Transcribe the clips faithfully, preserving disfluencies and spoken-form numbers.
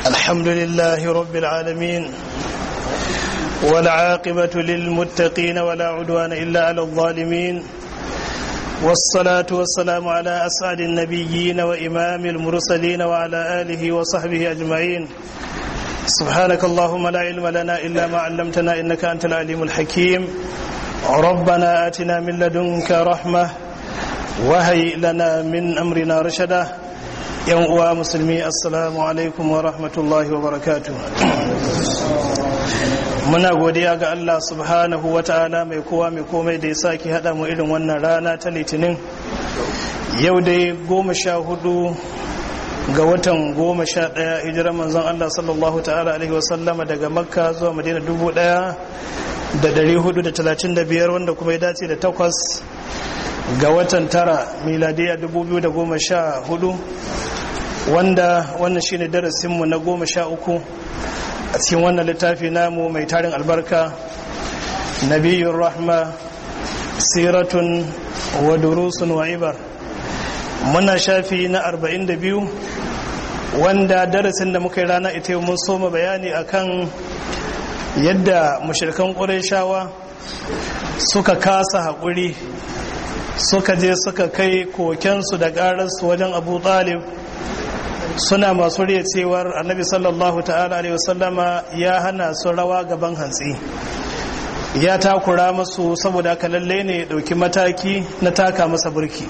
الحمد لله رب العالمين والعاقبة للمتقين ولا عدوان إلا على الظالمين والصلاة والسلام على أسعد النبيين وإمام المرسلين وعلى آله وصحبه أجمعين. سبحانك اللهم لا علم لنا إلا ما علمتنا إنك أنت العليم الحكيم. ربنا آتنا من لدنك رحمة وهيئ لنا من أمرنا رشدا. yan uwa musulmi, assalamu alaikum wa rahmatullahi wa barakatuh. Muna godiya ga Allah subhanahu wa ta'ala mai kowa mai komai da ya sake hada mu irin wannan rana ta litinin yau dai goma sha hudu ga watan goma sha daya hijirar manzon Allah sallallahu ta'ala alaihi wasallama daga makka zuwa madina dubu daya da dari hudu da talatin da biyar, wanda kuma ya dace da takwas ga watan tara miladiya dubu biyu da goma sha hudu, wanda wannan shine darasinmu na goma sha uku a cikin wannan littafi namu mai tarin albarka, nabiyyur rahma siratun wa durusun wa ibar. Muna shafi na arba'in da biyu, wanda darasin da muka yi rana ita mun soma bayani akan yadda mushrikan qurayshawa suka kasa haƙuri, suka je suka kai kokensu da ƙararsu wajen Abu Talib, suna masu riya cewar annabi sallallahu ta'ala alaihi wasallama ya hana su rawa gaban hantsi, ya takura masu, saboda haka lalle ne ya dauki mataki na taka masa burki.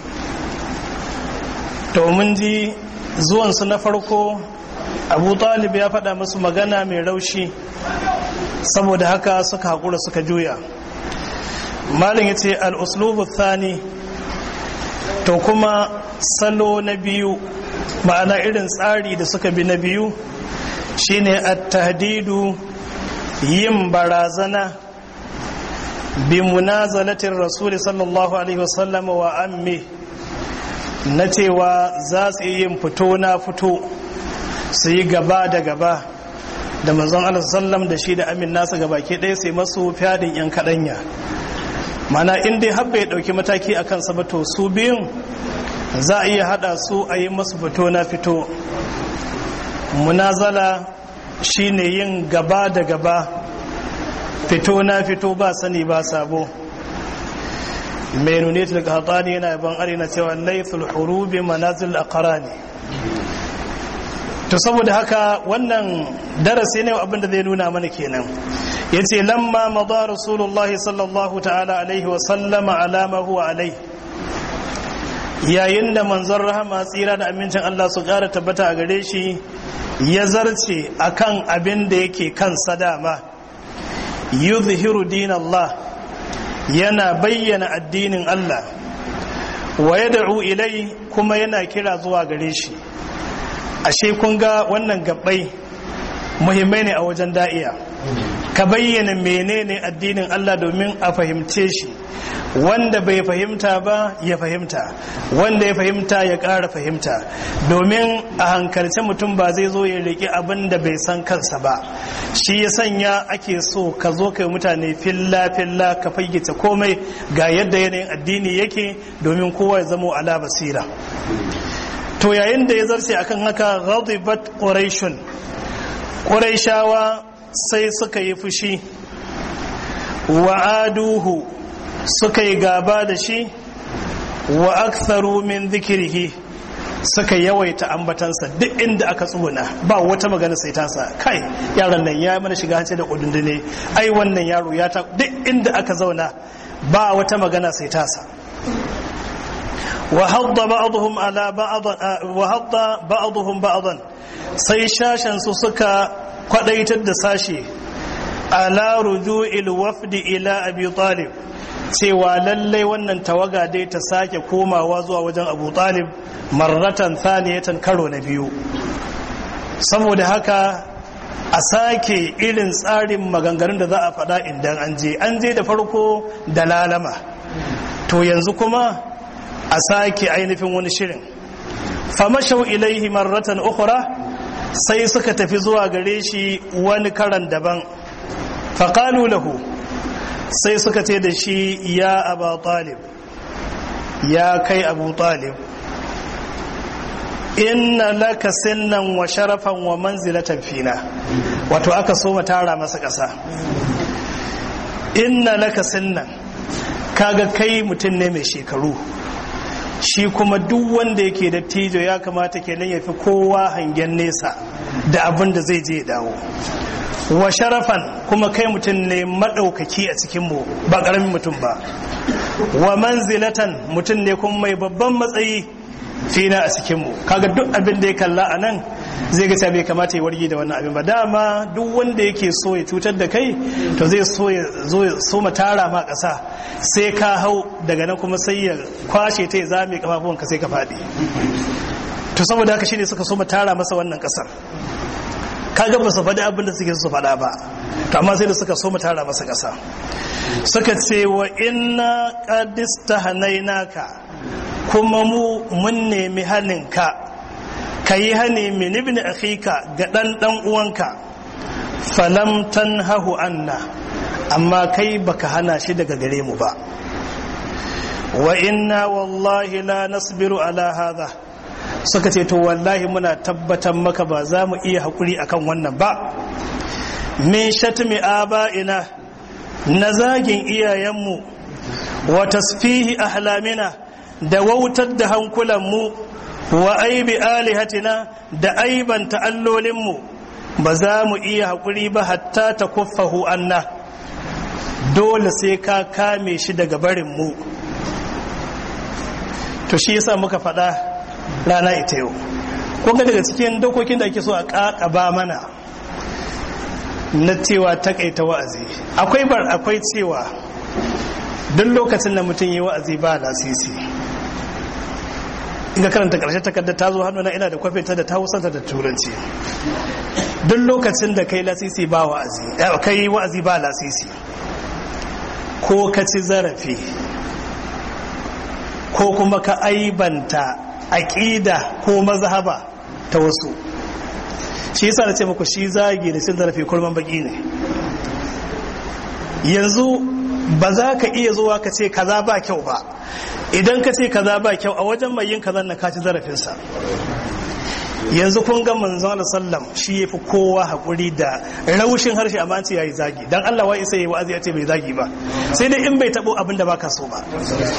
To mun ji zuwansu na farko, Abu Talib ya faɗa musu magana mai raushi, saboda haka suka haƙura suka juya. Malin ya ce al-uslubu thani, to kuma salo na biyu, ma'ana irin tsari da suka bi na biyu, shine at-tahdidu, yin barazana bi munazalatin rasul sallallahu alaihi wasallam wa ammi, na cewa za su yi yin fito na fito, su yi gaba da gaba da manzon Allah sallam da shi da amin nasa gabaki ɗaya, sai masu fadin yan kaɗanya. Mana in dai habba ya ɗauki mataki a kansa ba, to su biyun za a iya haɗa su a yi masu fito na fito. Munazala shine yin gaba da gaba, fito na fito ba sani ba sabo. mai nune tilka hatani yana yaban arina cewa laifin hurubi manazil aqrani. To saboda haka wannan darasi ne abinda zai nuna mana kenan. Yace lamma madha rasulullahi sallallahu ta'ala alaihi wa sallama ala ma huwa alai, yayin da manzon rahama tsira da amincin Allah su ƙara tabbata a gare shi ya zarce akan abin da yake kansa dama, yuzhiru dinallah, yana bayyana addinin Allah, wa yad'u ilai, kuma yana kira zuwa gare shi. Ashe kun ga wannan gabbai muhimmai ne a wajen da'iya, ka bayyana menene addinin Allah domin a fahimce shi, wanda bai fahimta ba ya fahimta, wanda ya fahimta ya ƙara fahimta, domin a hankalce mutum ba zai zo ya riƙe abin da bai san kansa ba. Shi ya sanya ake so ka zo kai mutane filla filla, ka fayyace komai ga yadda yanayin addini yake, domin kowa ya zama ala basira. To yayin da ya zarce akan haka, ghadibat quraishun, quraishawa sai suka yi fushi, wa aduhu, suka yi gaba da shi, wa aktharu min dhikrihi, suka yawaita ambatansa. Duk inda aka tsuguna ba wata magana sai tasa, kai yaron nan ya mana shiga hanci da kudundune, ai wannan yaro ya ta. Duk inda aka zauna ba wata magana sai tasa. wa hadda ba'dhum ala ba'd wa hadda ba'dhum ba'dan, sai shashan su suka kwadaitar da sashe ala ruju'il wafdi ila abi talib, cewa lallai wannan tawaga dai ta sake komawa zuwa wajen Abu Talib marratan thaniyatan, karo na biyu. Saboda haka a sake irin tsarin maganganun da za a faɗa idan an je an je da farko da lalama, to yanzu kuma a sake ainihin wani shirin. Famashau ilaihi marratan ukhra, sai suka tafi zuwa gare shi wani karan daban. Faqalu lahu, sai suka ce da shi, ya Abu Talib, ya kai Abu Talib, inna laka sinnan wa sharafan wa manzilatan fina, wato aka so mu tara masa ƙasa. Inna laka sinnan, kaga kai mutum ne mai shekaru, shi kuma duk wanda yake da tijo ya kamata kenan ya fi kowa hangen nesa da abin da zai je dawo. Wa sharafan, kuma kai mutum ne maɗaukaki a cikinmu, ba ƙaramin mutum ba. Wa manzilatan, mutum ne kuma mai babban matsayi fina a cikinmu. Kaga duk abin da ya kalla a nan zai ga bai kamata ya wargi da wannan abin ba. Dama duk wanda yake so ya cutar da kai to zai so ya zo ya so ma tara ma ƙasa, sai ka hau daga nan kuma sai ya kwashe ta ya zame kafafuwanka sai ka faɗi. To saboda haka shine suka so ma tara masa wannan ƙasar. Kaga ba su faɗi abin da suke su faɗa ba, to amma sai da suka so mu tara masa ƙasa. Suka ce wa inna qad istahnaynaka, kuma mu mun nemi haninka, kayi hani min ibn akhika ga dan dan uwanka, falam tanhahu anna, amma kai baka hana shi daga gare mu ba. Wa inna wallahi la nasbiru ala hadha, suka ce to wallahi muna tabbatar maka ba za mu iya haƙuri akan wannan ba. Min shatmi aba'ina, na zagin iyayenmu, wa tasfihi ahlamina, da wautar da hankulanmu, wa aibi alihatina, da aibanta allolinmu, ba za mu iya haƙuri ba hatta ta kuffahu anna, dole sai ka kame shi daga barinmu. To shi yasa muka faɗa rana ita yau, kunga daga cikin dokokin da ake so a ƙaƙaba mana na cewa takaita wa'azi, akwai bar akwai cewa duk lokacin da mutum yi wa'azi ba lasisi. In ka karanta ƙarshen takarda ta zo hannuna, ina da kwafinta da ta hausanta da turanci. Duk lokacin da kai lasisi ba wa'azi, kai wa'azi ba lasisi, ko ka ci zarafi ko kuma ka aibanta aƙida ko mazhaba ta wasu, shi yasa na ce muku shi zagi da cin zarafi kurman baki ne. Yanzu ba za ka iya zuwa ka ce kaza ba kyau ba, idan ka ce kaza ba kyau a wajen mai yin kazan na ka ci zarafinsa. Yanzu kun ga manzon Allah sallam shi yafi kowa hakuri da raushin harshe, amma an ce yayi zagi. Dan Allah wai sai yayi wa'azi ya ce bai zagi ba, sai dai in bai tabo abin da baka so ba.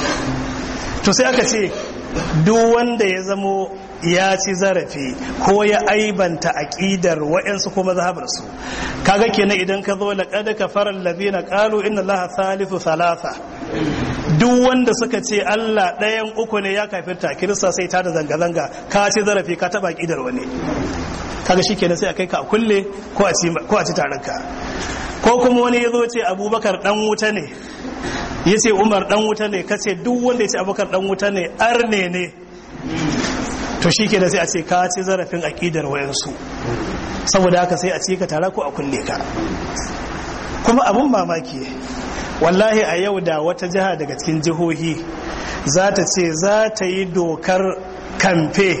To sai aka ce duk wanda ya zamo ya ci zarafi ko ya aibanta aqidar wa'ansu ko mazhabar su, kaga kenan idan ka zo laqad kafara allazina qalu inna allaha thalithu thalatha, duk wanda suka ce Allah ɗayan uku ne ya kafirta, kirista sai ta da zanga-zanga, ka ci zarafi ka taba aqidar wani, kaga shikenan sai a kai ka a kulle ko a ci ko a ci taranka. Ko kuma wani yazo ce Abubakar dan wuta ne, yace Umar dan wuta ne, kace duk wanda yace Abubakar dan wuta ne arne ne, to shikenan sai a ce ka ci zarafin aqidar wayansu, saboda haka sai a ci ka tara ko a kulle ka. Kuma abun mamaki, wallahi a yau da wata jiha daga cikin jihohi za ta ce za ta yi dokar kamfe,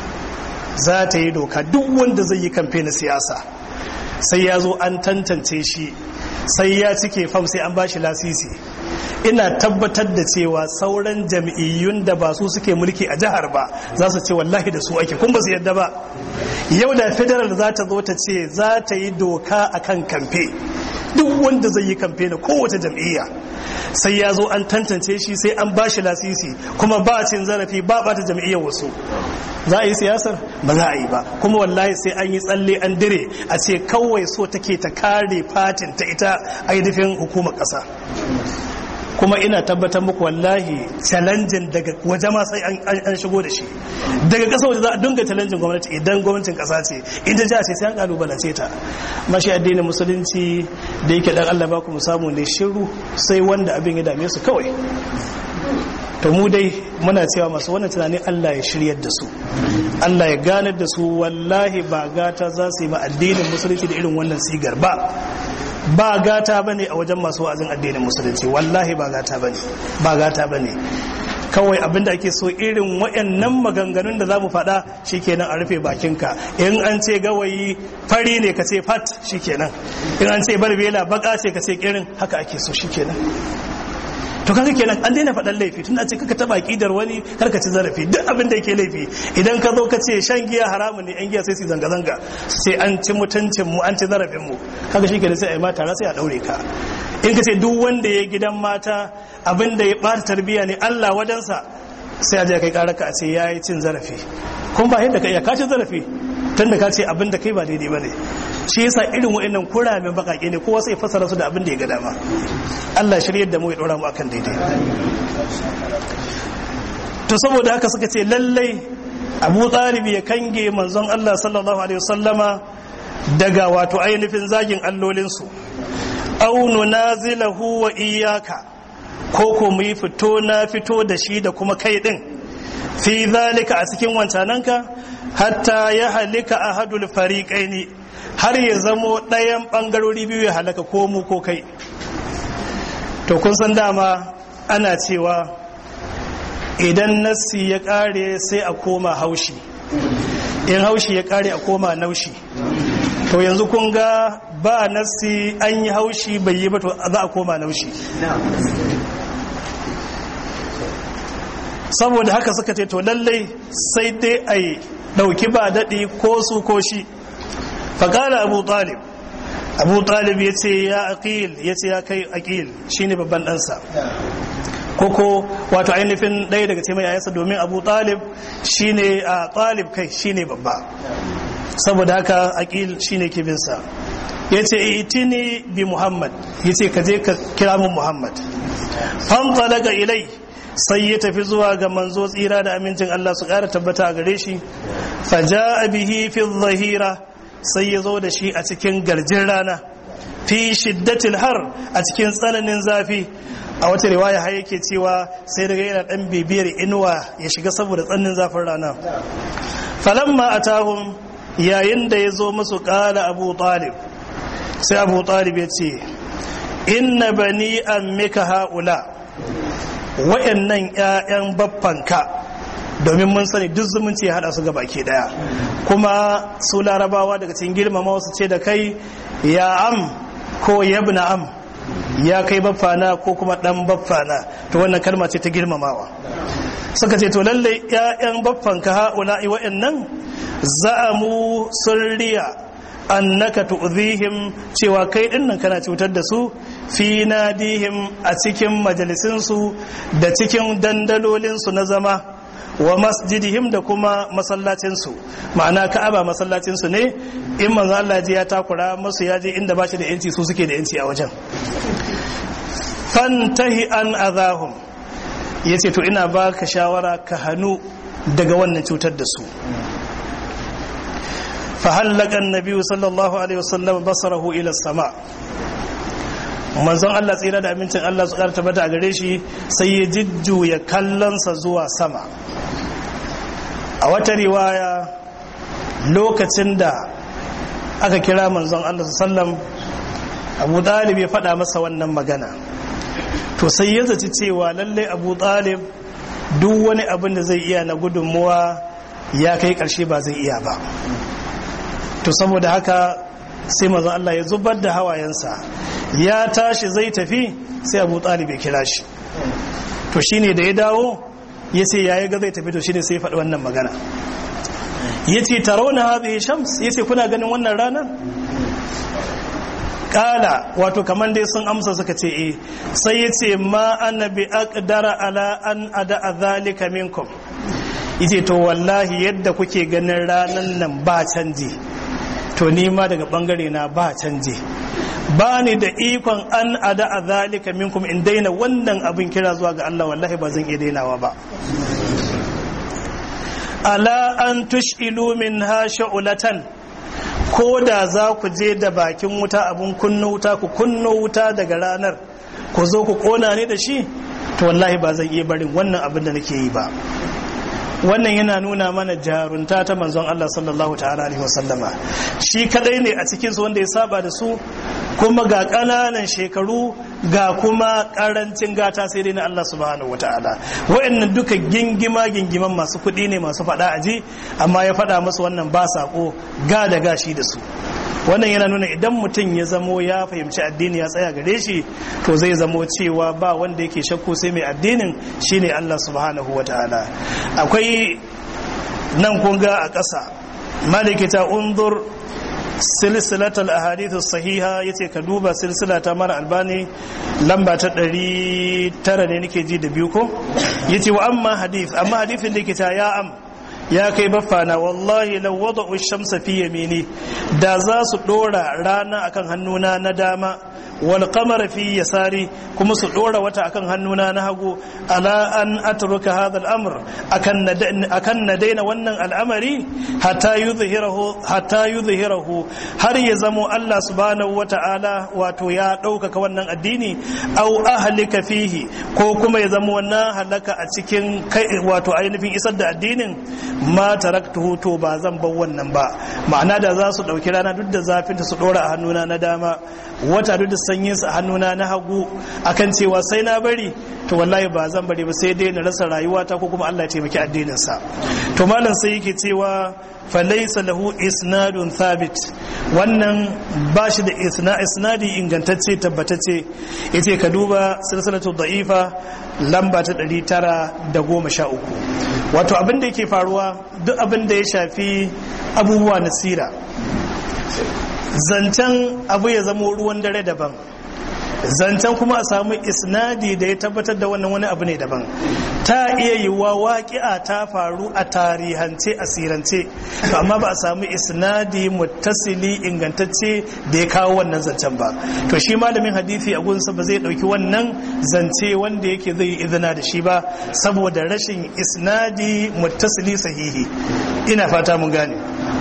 za ta yi doka duk wanda zai yi kamfe na siyasa sai ya zo an tantance shi, sai ya cike fam, sai an ba shi lasisi. Ina tabbatar da cewa sauran jam'iyyun da ba su suke mulki a jihar ba za su ce wallahi da su ake, kun ba su yadda ba. Yau da federal za ta zo ta ce za ta yi doka akan kamfe, duk wanda zai yi kamfe na kowace jam'iyya sai ya zo an tantance shi, sai an ba shi lasisi, kuma ba cin zarafi, ba ba ta jam'iyyar wasu. Za a yi siyasar ba za a yi ba, kuma wallahi sai an yi tsalle an dire a ce kawai so take ta kare fatin ta ita ainihin hukumar ƙasa. Kuma ina tabbatar muku wallahi challenging daga waje ma sai an shigo da shi, daga ƙasa waje za a dinga challenging gwamnati idan gwamnatin ƙasa ce, idan jiha ce sai an kalubalance ta. Mashi addinin musulunci da yake dan Allah ba ku mu samu ne shiru sai wanda abin ya dame su kawai. To mu dai muna cewa masu wannan tunanin Allah ya shiryar da su, Allah ya ganar da su. Wallahi ba gata za su yi ma addinin musulunci da irin wannan sigar ba, ba gata bane a wajen masu wa'azin addinin musulunci, wallahi ba gata bane, ba gata bane. Kawai abinda ake so irin wayannan maganganun da zamu faɗa shikenan a rufe bakinka. In an ce gawayi fari ne ka ce fat shikenan, in an ce barbela baka ce ka ce kirin, haka ake so shikenan. to kaga kenan an daina faɗan laifi tun a ce kaka taba aqidar wani kar ka ci zarafi duk abin da yake laifi idan ka zo ka ce shan giya haramun ne yan giya sai su zanga zanga sai an ci mutuncin mu an ci zarafin mu kaga shi kenan sai a yi mata sai a daure ka in ka ce duk wanda ya gidan mata abin da ya bata tarbiyya ne Allah wajensa sai a je kai karaka a ce yayi cin zarafi kuma ba yadda ka iya ka ci zarafi tunda ka ce abin da kai ba daidai bane shi yasa irin wa'annan kuramin bakake ne kowa sai fasara su da abin da ya ga dama Allah shiryar da mu ya dora mu akan daidai to saboda haka suka ce lallai Abu Talib ya kange manzon Allah sallallahu alaihi wasallama daga wato ainihin zagin allolin su aw nunazilahu wa iyyaka ko ko mu yi fito na fito da shi da kuma kai din fi zalika a cikin wancananka hatta ya halika ahadul fariqaini har ya zamo ɗayan ɓangarori biyu ya halaka ko mu ko kai to kun san dama ana cewa idan nassi ya ƙare sai a koma haushi in haushi ya ƙare a koma naushi to yanzu kun ga ba nassi an yi haushi bai yi ba to za a koma naushi saboda haka suka ce to lallai sai dai a yi ɗauki ba daɗi ko su ko shi faƙala abu talib abu talib ya ce ya aqil ya ce ya kai aqil shi ne babban ɗansa koko wato ainihin ɗaya daga cikin yayansa domin abu talib shi ne a talib kai shi ne babba saboda haka aqil shi ne kibinsa ya ce itini bi muhammad ya ce ka je ka kira mun muhammad fanfalaga ilai sai ya tafi zuwa ga manzo tsira da amincin Allah su ƙara tabbata a gare shi faja bihi fi zahira sai ya zo da shi a cikin garjin rana fi shiddatil har a cikin tsananin zafi a wata riwaya har yake cewa sai daga yana dan bibiyar inuwa ya shiga saboda tsananin zafin rana falamma atahum yayin da ya zo musu ƙala abu talib sai abu talib ya ce inna bani ammika haula wa'annan ƴaƴan baffanka domin mun sani duk zumunci ya hada su gaba ke daya kuma su larabawa daga cikin girmama wasu ce da kai ya am ko yabna am ya kai baffana ko kuma dan baffana to wannan kalma ce ta girmamawa suka ce to lalle ƴaƴan baffanka haula'i wa'annan za'amu surriya annaka tu'zihim cewa kai dinnan kana cutar da su fi nadihim a cikin majalisinsu da cikin dandalolinsu na zama wa masjidihim da kuma masallacinsu ma'ana ka'aba masallacinsu ne in manzo Allah ji ya takura musu ya je inda ba shi da yanci su suke da yanci a wajen fantahi an azahum yace to ina baka shawara ka hanu daga wannan cutar da su فهلك النبي صلى الله عليه وسلم بصره الى السماء manzon Allah tsira da amincin Allah su karta bata a gare shi sai ya jujjuya kallonsa zuwa sama a wata riwaya lokacin da aka kira manzon Allah sallam Abu Talib ya faɗa masa wannan magana to sai ya zaci cewa lalle Abu Talib duk wani abin da zai iya na gudunmuwa ya kai ƙarshe ba zai iya ba to saboda haka sai manzon Allah ya zubar da hawayensa ya tashi zai tafi sai Abu Talib ya kira shi to shine da ya dawo yace yayi ga zai tafi to shine sai ya faɗi wannan magana yace tarawna hadhihi shams yace kuna ganin wannan rana kala wato kaman dai sun amsa suka ce eh sai yace ma annabi aqdara ala an ada zalika minkum yace to wallahi yadda kuke ganin ranan nan ba canji to ni ma daga bangare na ba canje ba ni da ikon an ada a zalika minkum in daina wannan abin kira zuwa ga Allah wallahi ba zan iya dainawa ba ala an tushilu min ha sha'ulatan ko da za ku je da bakin wuta abun kunno wuta ku kunno wuta daga ranar ku zo ku kona ne da shi to wallahi ba zan iya barin wannan abin da nake yi ba wannan yana nuna mana jarunta ta manzon Allah sallallahu ta'ala alaihi wasallama shi kadai ne a cikin su wanda ya saba da su kuma ga kananan shekaru ga kuma karancin gata sai dai na Allah subhanahu wataala wayannan duka gingima gingiman masu kudi ne masu fada aji amma ya fada musu wannan ba sako ga da gashi da su wannan yana nuna idan mutum ya zamo ya fahimci addini ya tsaya gare shi to zai zamo cewa ba wanda yake shakku sai mai addinin shine Allah subhanahu wataala. Akwai nan kun ga a ƙasa malikita undur silsilatul ahadithu sahiha, yace ka duba silsila ta mara albani lamba ta ɗari tara ne nake ji da biyu ko, yace wa amma hadith amma hadithin da yake ta ya am ya kai baffana wallahi law wada'u shamsa fi yamini, da za su dora rana akan hannuna na dama wal qamara fi yasari, kuma su dora wata akan hannuna na hagu, ala an atruka hadha al amr, akan akan na daina wannan al'amari hatta yuzhirahu hatta yuzhirahu, har ya zamo Allah subhanahu wata'ala wato ya ɗaukaka wannan addini, au ahlika fihi, ko kuma ya zamo wannan halaka a cikin kai wato ainihin isar da addinin, ma taraktuhu, to ba zan bar wannan ba. Ma'ana da za su dauki rana duk da zafin ta su dora a hannuna na dama, wata duk da sanyin su a hannuna na hagu, akan cewa sai na bari, to wallahi ba zan bari ba, sai dai na rasa rayuwata ko kuma Allah ya taimaki addinin sa. To malam sai yake cewa falaysa lahu isnadun thabit, wannan ba shi da isnadi ingantacce tabbatacce. Yace ka duba silsilatu da'ifa lamba ta ɗari tara da goma sha uku. Wato abin da yake faruwa duk abin da ya shafi abubuwa na sira, zancen abu ya zama ruwan dare daban, zancen kuma a samu isnadi da ya tabbatar da wannan wani abu ne daban. Ta iya yiwuwa waƙi'a ta faru a tarihance a sirance, amma ba a samu isnadi muttasili ingantacce da ya kawo wannan zancen ba. To shi malamin hadisi a gunsa ba zai ɗauki wannan zance wanda yake zai yi izina da shi ba, saboda rashin isnadi muttasili sahihi. Ina fata mun gane.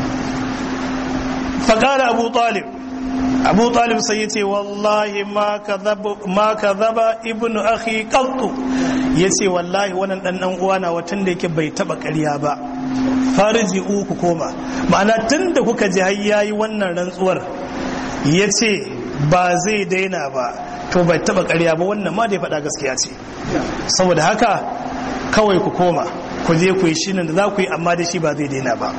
Faƙara Abu Talib, Abu Talib sai ya ce wallahi ma kadhaba ibnu akhi qattu, yace wallahi wannan dan dan uwana watan da yake bai taba ƙarya ba, farji uku koma. Ma'ana tunda kuka ji har yayi wannan rantsuwar yace ba zai daina ba, to bai taba ƙarya ba, wannan ma da ya faɗa gaskiya ce. Saboda haka kawai ku koma ku je ku yi shinin da za ku yi, amma da shi ba zai daina ba.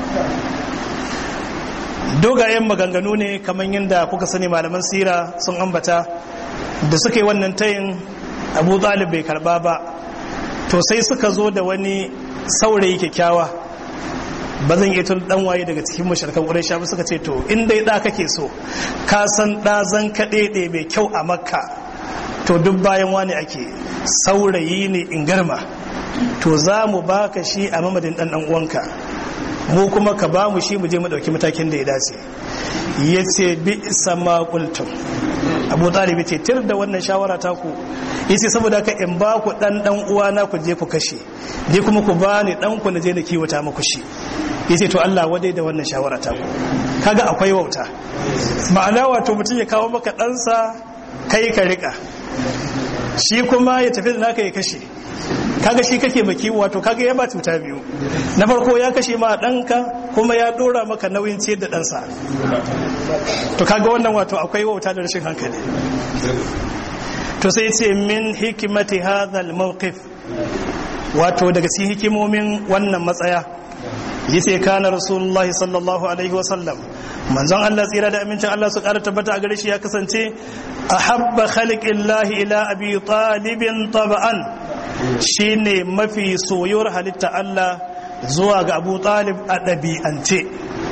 Dogayen maganganu ne kamar yadda kuka sani malaman sira sun ambata, da suka yi wannan tayin Abu Talib bai karba ba, to sai suka zo da wani saurayi kyakkyawa, ba zan iya tun dan waye daga cikin mushrikan Quraysh ba, suka ce to in dai da kake so, ka san da zan kaɗe mai kyau a Makka, to duk bayan wani ake, saurayi ne in garma, to za mu baka shi a mamadin dan dan uwanka, mu kuma ka ba mu shi mu je mu dauki matakin da ya dace. Yace bi sama qultum, Abu Talib yace tir da wannan shawara ta ku, yace saboda ka in ba ku dan dan uwa na ku je ku kashe, dai kuma ku ba ni dan ku na je na kiwata muku shi. Yace to Allah wadai da wannan shawara ta ku. Kaga akwai wauta, ma'ana wato mutum ya kawo maka ɗansa kai ka rika, shi kuma ya tafi da naka ya kashe. Kaga shi kake baki, wato kaga ya ba cuta biyu, na farko ya kashe ma ɗanka, kuma ya dora maka nauyin ciyar da ɗansa. To kaga wannan wato akwai wauta da rashin hankali. To sai ce min hikimati hadha al-mawqif, wato daga cikin hikimomin wannan matsaya, yace kana rasulullahi sallallahu alaihi wasallam, manzon Allah tsira da amincin Allah su ƙara tabbata a gare shi ya kasance ahabba khalqillahi ila abi talibin taba'an, shine mafi soyuwar halitta Allah zuwa ga Abu Talib a ɗabi'ance.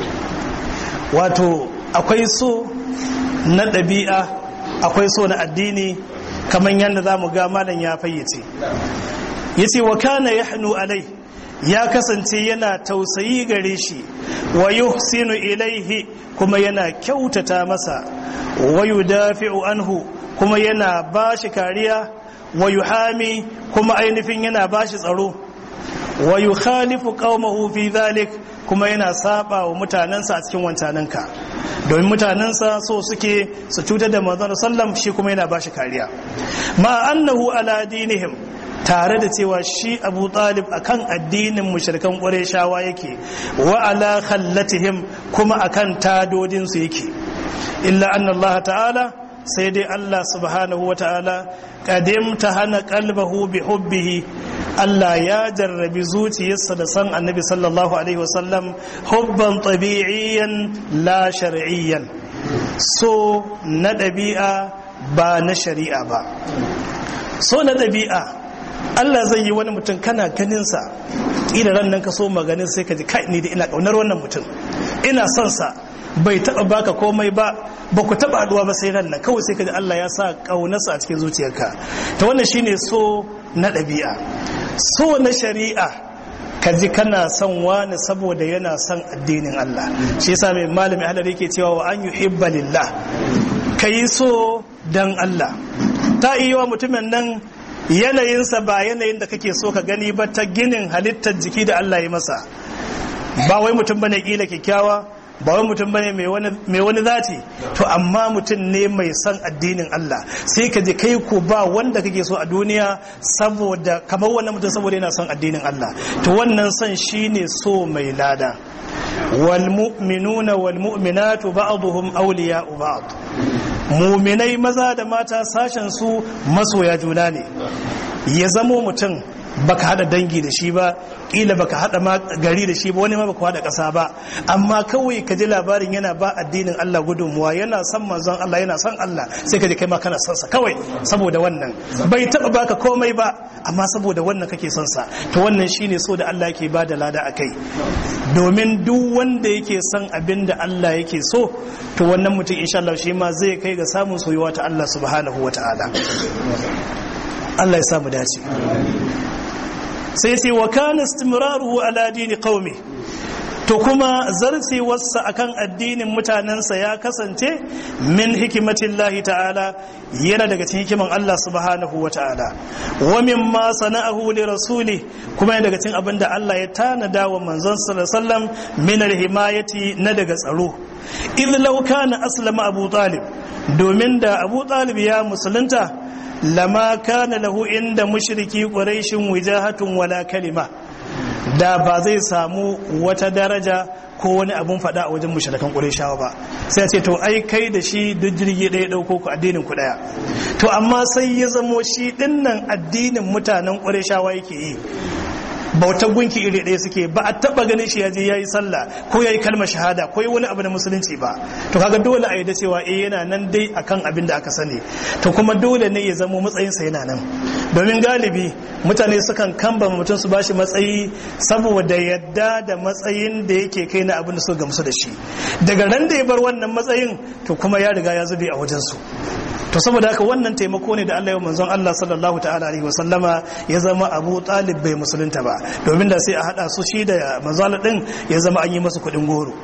Wato akwai so na ɗabi'a, akwai so na addini, kamar yadda za mu ga malam ya fayyace. Yace wa kana yahnu alai, ya kasance yana tausayi gare shi, wa yuhsinu ilaihi, kuma yana kyautata masa, wa yudafi'u anhu, kuma yana bashi kariya, wa yuhami, kuma ainihin yana bashi tsaro, wa yukhalifu qaumahu fi dhalik, kuma yana saba wa mutanansa a cikin wancananka, domin mutanansa so suke su cutar da manzon sallam, shi kuma yana bashi kariya. Ma annahu ala dinihim, tare da cewa shi Abu Talib akan addinin mushrikan Qurayshawa yake, wa ala khallatihim, kuma akan tadodin su yake. Illa anna Allah ta'ala, sai dai Allah subhanahu wa ta'ala qadim tahana qalbahu bi hubbihi, Allah ya jarrabi zuciyarsa da san Annabi sallallahu alaihi wasallam hubban tabi'iyyan la shar'iyyan, so na ɗabi'a ba na shari'a ba. So na ɗabi'a Allah zai yi wani mutum kana ganinsa ƙila ran nan ka so maganin sai ka ji kai ni da ina ƙaunar wannan mutum, ina son sa, bai taɓa baka komai ba, ba ku taɓa haɗuwa ba sai ran nan kawai sai ka ji Allah ya sa ƙaunarsa a cikin zuciyarka. Ta wannan shine so na ɗabi'a. So na shari'a ka ji kana son wani saboda yana son addinin Allah. Shi yasa mai malami halari yake cewa wa an yuhibba lillah, kayi so dan Allah. Ta iya wa mutumin nan yanayinsa ba yanayin da kake so ka gani ba, ta ginin halittar jiki da Allah ya masa. Ba wai mutum bane kila kyakkyawa, ba wai mutum bane mai wani zati, to amma mutum ne mai son addinin Allah. Sai ka ji kai ko ba wanda kake so a duniya saboda kamar wannan mutum saboda yana son addinin Allah. To wannan son shine so mai lada. Wal mu'minuna wal mu'minatu ba'dhum awliya'u ba'd. Mu'minai maza da mata sashen su masoya juna ne. Ya zamo mutum baka hada dangi da shi ba, kila baka hada ma gari da shi ba, wani ma baka hada kasa ba, amma kawai ka ji labarin yana ba addinin Allah gudunmuwa, yana son manzon Allah, yana son Allah, sai ka ji kai ma kana son sa kawai saboda wannan. Bai taba baka komai ba, amma saboda wannan kake son sa. To wannan shine so da Allah yake bada lada akai. Domin duk wanda yake son abin da Allah yake so, to wannan mutum insha Allah shi ma zai kai ga samun soyuwa ta Allah subhanahu wataala. Allah ya samu dace. Sai ce wa kana istimraruhu ala dini qaumi, to kuma zarcewarsa akan addinin mutanensa ya kasance min hikimatillahi ta'ala, yana daga cikin hikiman Allah subhanahu wa ta'ala, wa mimma sana'ahu li rasuli, kuma yana daga cikin abinda Allah ya tanada wa manzon sallallahu alaihi wasallam min alhimayati, na daga tsaro. idh law kana aslama Abu Talib, domin da Abu Talib ya musulunta, lama kana lahu inda mushriki quraishin wijahatun wala kalima, da ba zai samu wata daraja ko wani abun fada a wajen mushrikan qurayshawa ba. Sai a ce to ai kai da shi duk jirgi ɗaya ɗauko ku, addinin ku ɗaya. To amma sai ya zamo shi dinnan addinin mutanen qurayshawa yake yi, bautar gunki iri ɗaya suke, ba a taɓa ganin shi ya je ya yi sallah ko ya yi kalmar shahada ko yi wani abu na musulunci ba. To kaga dole a yi da cewa eh yana nan dai akan abin da aka sani, to kuma dole ne ya zamo matsayinsa yana nan. Domin galibi mutane sukan kamba mutum su bashi matsayi saboda yadda da matsayin da yake kai na abin da su gamsu da shi. Daga ran da ya bar wannan matsayin, to kuma ya riga ya zube a wajensu. To saboda haka wannan taimako ne da Allah ya manzon Allah sallallahu ta'ala alaihi wasallama, ya zama Abu Talib bai musulunta ba, domin da sai a hada su shi da manzon din ya zama an yi masa kudin goro.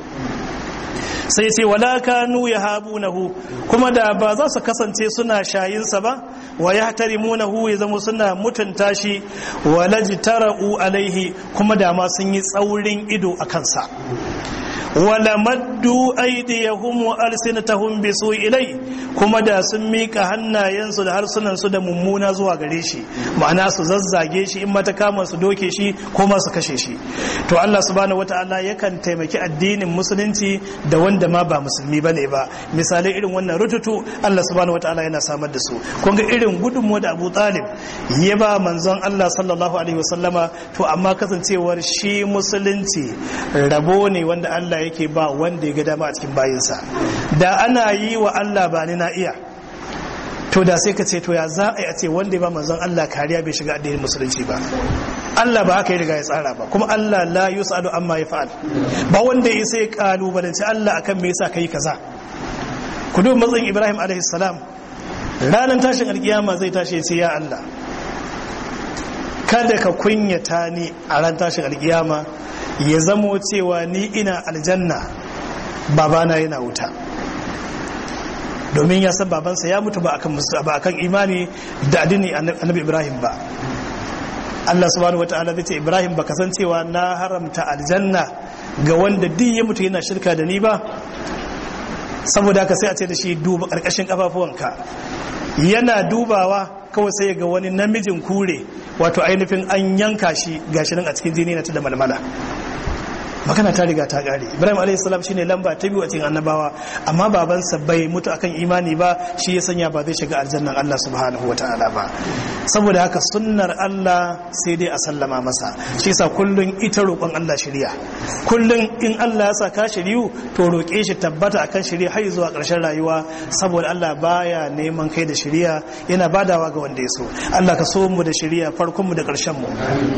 Sai ce wala kanu yahabunahu, kuma da ba za su kasance suna shayinsa ba, wa yahtarimunahu, ya zama suna mutunta shi, walajtara'u alaihi, kuma da ma sun yi tsaurin ido a kansa. wala maddu aydiyahum wa alsinatahum bisu ilai, kuma da sun mika hannayensu da harsunansu da mummuna zuwa gare shi, ma'ana su zazzage shi, in mata kama su doke shi ko ma su kashe shi. To Allah subhanahu wataala yakan taimaki addinin musulunci da wanda ma ba musulmi bane ba. Misalai irin wannan rututu Allah subhanahu wataala yana samar da su. Kun ga irin gudunmuwa da Abu Talib ya ba manzon Allah sallallahu alaihi wasallama, to amma kasancewar shi musulunci rabo ne wanda Allah yake ba wanda ya ga dama a cikin bayinsa. Da ana yi wa Allah ba ni na iya, to da sai ka ce to ya za a yi a ce wanda ya ba manzon Allah kariya bai shiga addinin musulunci ba. Allah ba haka ya riga ya tsara ba, kuma Allah la yus'alu amma yaf'al, ba wanda ya sai kalubalanci Allah akan me yasa kai kaza. Ku duba matsayin Ibrahim alaihi salam, ranar tashin alkiyama zai tashi ya ce ya Allah, kada ka kunyata ni a ran tashin alkiyama, ya zamo cewa ni ina aljanna babana yana wuta. Domin ya san babansa ya mutu ba akan ba akan imani da addini annabi Ibrahim ba. Allah subhanahu wataala zai ce Ibrahim baka san cewa na haramta aljanna ga wanda duk ya mutu yana shirka da ni ba. Saboda haka sai a ce da shi duba karkashin kafafuwanka, yana dubawa kawai sai ga wani namijin kure, wato ainihin an yanka shi gashi nan a cikin jini na ta da malmala. magana ta riga ta kare. Ibrahim alayhi salam shine lamba ta biyu a cikin annabawa, amma babansa bai mutu akan imani ba, shi ya sanya ba zai shiga aljannan Allah subhanahu wataala ba. Saboda haka sunnar Allah sai dai a sallama masa. Shi yasa kullun ita roƙon Allah shiriya, kullun in Allah ya saka shiriyu to roƙe shi tabbata akan shiriya har zuwa ƙarshen rayuwa, saboda Allah baya neman kai da shiriya, yana badawa ga wanda ya so. Allah ka so mu da shiriya farkon mu da ƙarshen mu.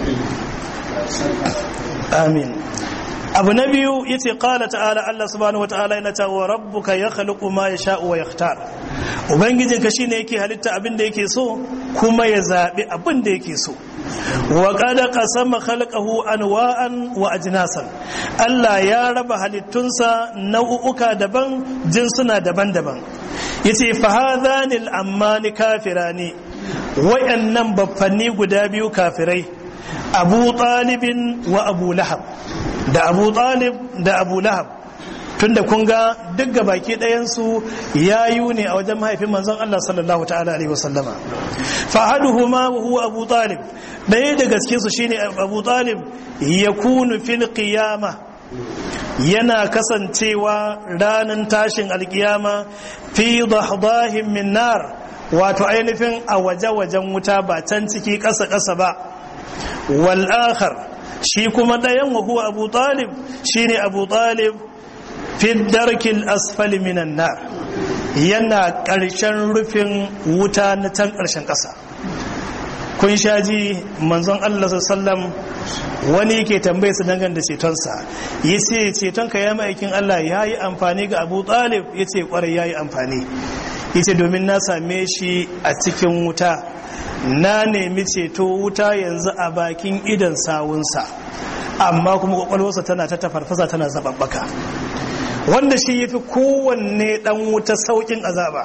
Amin. Abu na biyu yace qala ta'ala, Allah subhanahu wataala yana cewa rabbuka yakhluqu ma yasha'u wa yakhtar. Ubangijinka shine yake halitta abin da yake so kuma ya zabi abin da yake so. Wa qad qasama khalqahu anwa'an wa ajnasan. Allah ya raba halittunsa nau'uka daban, jinsuna daban-daban. Yace fa hadhani al-ammani kafirani. Wayannan baffanni guda biyu kafirai, Abu Talibin wa Abu Lahab. Da Abu Talib da Abu Lahab, tunda kun ga duk gabaki ɗayansu yayu ne a wajen mahaifin manzon Allah sallallahu ta'ala alaihi wasallama. Fa haduhuma huwa Abu Talib, ɗaya da gaske su shine Abu Talib, yakunu fil qiyama, yana kasancewa ranar tashin alkiyama fi dahdahin min nar, wato ainihin a waje-wajen wuta, ba can ciki ƙasa-ƙasa ba. Wal akhar, shi kuma ɗayan wa huwa Abu Talib shine Abu Talib fi darkil asfali minan nar, yana ƙarshen rufin wuta na can ƙarshen ƙasa. Kun shaji manzon Allah sallallahu wani ke tambaye su dangane da cetonsa, yace cetonka ya ma'aikin Allah yayi amfani ga Abu Talib? Yace kwarai yayi amfani. Yace domin na same shi a cikin wuta, na nemi ceto wuta yanzu a bakin idan sawunsa, amma kuma kwakwalwarsa tana ta tafarfasa tana zababbaka, wanda shi yafi kowanne dan wuta saukin azaba.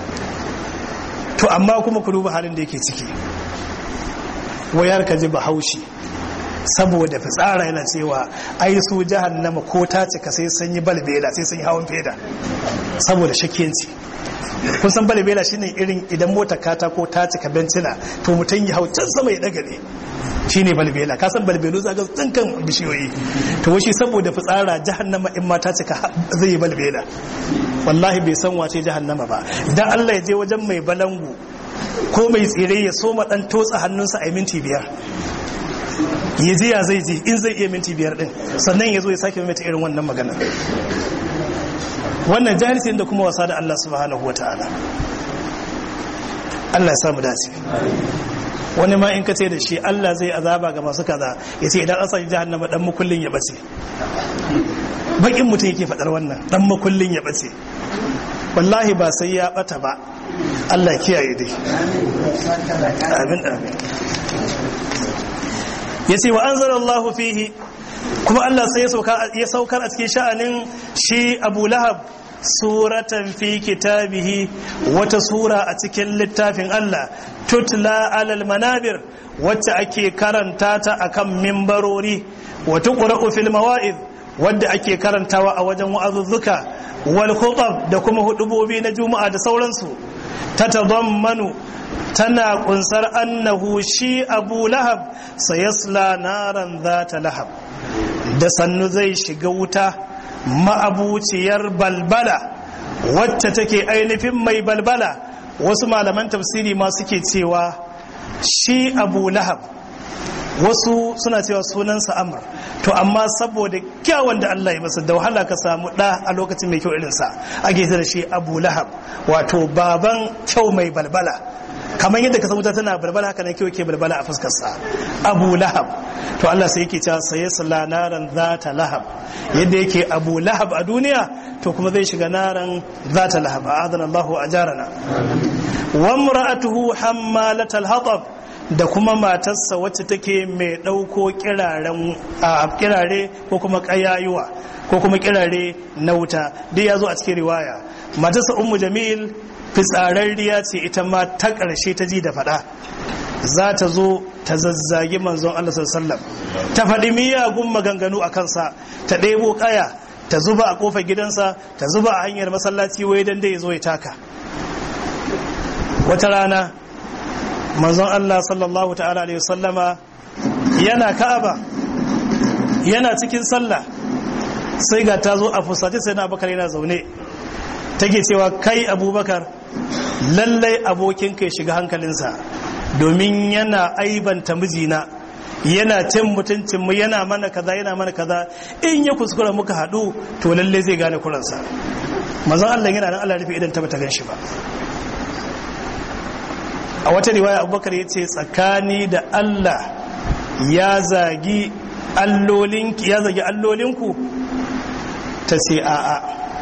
To amma kuma ku duba halin da yake ciki. Wayar ka ji Bahaushe saboda fitsara yana cewa ai su jahannama ko ta cika sai sun yi balbela, sai sun yi hawan feda saboda shakiyanci. Kun san balbela shine irin idan mota kata ko ta cika bencina to mutum ya hau can sama ya daga ne, shine balbela. Ka san balbelu zaga tsinkan bishiyoyi, to washi saboda fitsara jahannama in ma ta cika zai yi balbela. Wallahi bai san wace jahannama ba. Dan Allah ya je wajen mai balangu ko mai tsire ya soma dan totsa hannunsa a minti biyar, ya je ya zai je in zai iya minti biyar din, sannan ya zo ya sake mata irin wannan magana. Wannan jahilcin da kuma wasa da Allah subhanahu wataala. Allah ya samu dace. Wani ma in ka ce da shi Allah zai azaba ga masu kaza, ya ce idan an sa jahannama dan makullin ya bace. Bakin mutum yake fadar wannan, dan makullin ya bace. Wallahi ba sai ya bata ba, Allah kiyaye dai. Amin amin. Yace wa anzalallahu fihi, kuma Allah sai ya saukar a cikin sha'anin shi Abu Lahab suratan fi kitabihi, wata sura a cikin littafin Allah, tutla alal manabir, wacce ake karanta ta akan mimbarori, wa tuqra'u fil mawa'id, wadda ake karantawa a wajen wa'azuzzuka, wal khutab, da kuma hudubobi na juma'a da sauransu. Tatadammanu, tana kunsar annahu shi Abu Lahab sayasla naran zata lahab, da sannu zai shiga wuta ma'abuciyar balbala, wacce take ainihin mai balbala. Wasu malaman tafsiri ma suke cewa shi Abu Lahab, wasu suna cewa sunansa Amr, to amma saboda kyawun da Allah ya masa, da wahala ka samu ɗa a lokacin mai kyau irinsa, ake da shi Abu Lahab, wato baban kyau mai balbala. Kamar yadda ka samuta tana balbala, haka nan kyau ke balbala a fuskarsa, Abu Lahab. To Allah sai yake cewa sai yasla naran zata lahab, yadda yake Abu Lahab a duniya, to kuma zai shiga naran zata lahab. A'adana Allahu ajarana. Wa imra'atuhu hammalatal hatab, da kuma matarsa wacce take mai dauko kiraren a kirare ko kuma kayayuwa ko kuma kirare na wuta. Dai yazo a cikin riwaya, matarsa Ummu Jamil fitsararriya ce ita ma ta ƙarshe ta ji da faɗa, za ta zo ta zazzagi manzon Allah sallallahu alaihi wasallam, ta faɗi miyagun maganganu a kansa, ta ɗebo ƙaya ta zuba a ƙofar gidansa, ta zuba a hanyar masallaci wai dan dai ya zo ya taka. Wata rana manzon Allah sallallahu ta'ala alaihi wasallama yana Ka'aba, yana cikin sallah, sai ga ta zo a fusace sai na abubakar yana zaune take cewa kai abubakar lallai abokin kai shiga hankalinsa domin yana aibanta mijina yana cin mutuncinmu yana mana kaza yana mana kaza in ya kuskura muka haɗu to lallai zai gane kuransa mazan Allah yana nan Allah rufe idan ta bata gan shi ba. A wata riwaya abubakar ya ce tsakani da Allah ya zagi allolinki ya zagi allolinku ta ce a'a.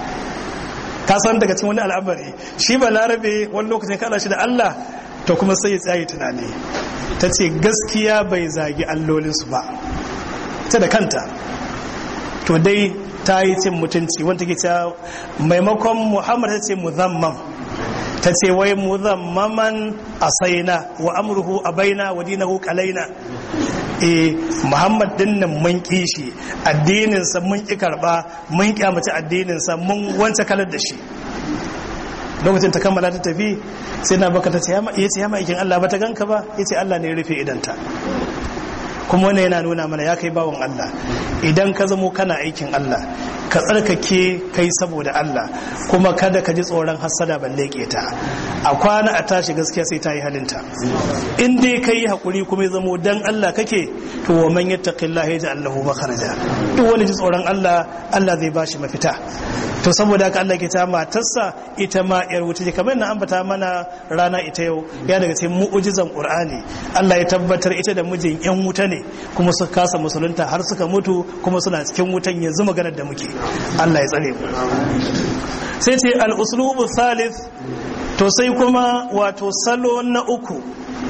Ka san daga cikin wani al'amari shi ba larabe wani lokacin kada shi da Allah to kuma sai ya tsaye tunani ta ce gaskiya bai zagi allolinsu ba ta da kanta to dai ta yi cin mutunci wanda ke cewa maimakon Muhammad ta ce muzammam ta ce wai muzammaman asaina wa amruhu abaina wa dinahu qalaina eh Muhammad din nan mun ki shi addinin sa mun ki karba mun kyamace addinin sa mun wance kalar da shi. Lokacin ta kammala ta tafi sai na baka ta ce yace ya maikin Allah ba ta ganka ba yace Allah ne ya rufe idanta. Kuma wannan yana nuna mana ya kai bawon Allah idan ka zamo kana aikin Allah ka tsarkake kai saboda Allah kuma kada ka ji tsoron hassada balle keta a kwana a tashi gaskiya sai ta yi halinta in dai kai hakuri kuma zamo dan Allah kake to wa man yattaqillaha yaj'al lahu makhraja duk wani ji tsoron Allah Allah zai bashi mafita. To saboda haka Allah ke ta matarsa ita ma yar wuta kamar na ambata mana rana ita yau ya daga cikin mu'ujizan Qur'ani Allah ya tabbatar ita da mijin yan wuta ne kuma suka kasa musulunta har suka mutu kuma suna cikin wutan yanzu maganar da muke Allah ya tsare mu. Sai ce al-uslubu thalith to sai kuma wato salo na uku